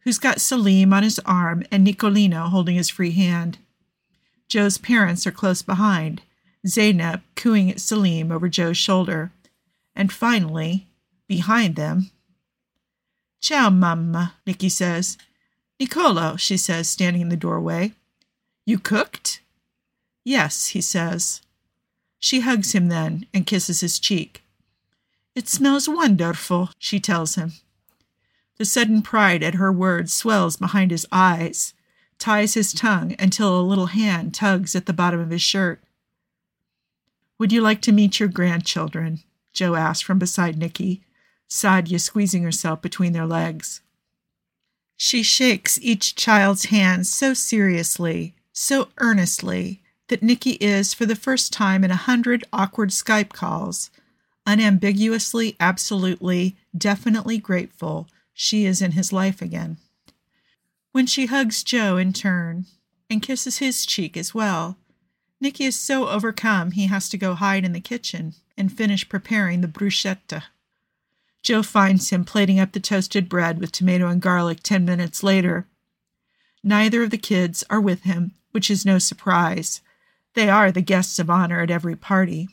who's got Salim on his arm and Nicolino holding his free hand. Joe's parents are close behind, Zeynep cooing at Salim over Joe's shoulder. And finally, behind them, "Ciao, mamma," Nicky says. "Nicolo," she says, standing in the doorway. "You cooked?" "Yes," he says. She hugs him then and kisses his cheek. "It smells wonderful," she tells him. The sudden pride at her words swells behind his eyes, ties his tongue until a little hand tugs at the bottom of his shirt. "Would you like to meet your grandchildren?" Joe asked from beside Nicky, Sadia squeezing herself between their legs. She shakes each child's hand so seriously, so earnestly, that Nicky is, for the first time in a hundred awkward Skype calls, unambiguously, absolutely, definitely grateful she is in his life again. When she hugs Joe in turn, and kisses his cheek as well, Nicky is so overcome he has to go hide in the kitchen and finish preparing the bruschetta. Joe finds him plating up the toasted bread with tomato and garlic ten minutes later. Neither of the kids are with him, which is no surprise. They are the guests of honor at every party.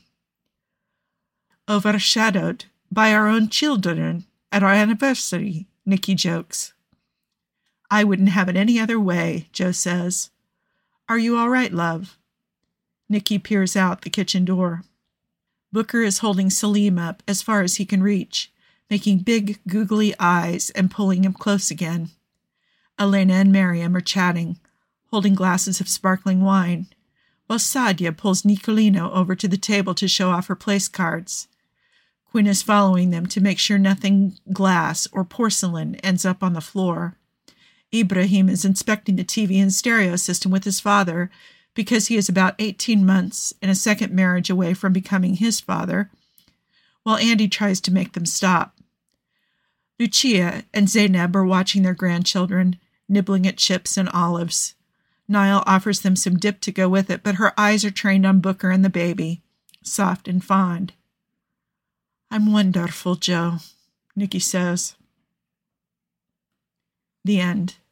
"Overshadowed by our own children at our anniversary," Nicky jokes. "I wouldn't have it any other way," Joe says. "Are you all right, love?" Nicky peers out the kitchen door. Booker is holding Salim up as far as he can reach, making big, googly eyes and pulling him close again. Elena and Miriam are chatting, holding glasses of sparkling wine, while Sadia pulls Nicolino over to the table to show off her place cards. Quinn is following them to make sure nothing glass or porcelain ends up on the floor. Ibrahim is inspecting the T V and stereo system with his father because he is about eighteen months and a second marriage away from becoming his father, while Andy tries to make them stop. Lucia and Zeynep are watching their grandchildren, nibbling at chips and olives. Niall offers them some dip to go with it, but her eyes are trained on Booker and the baby, soft and fond. "I'm wonderful, Joe," Nicky says. The end.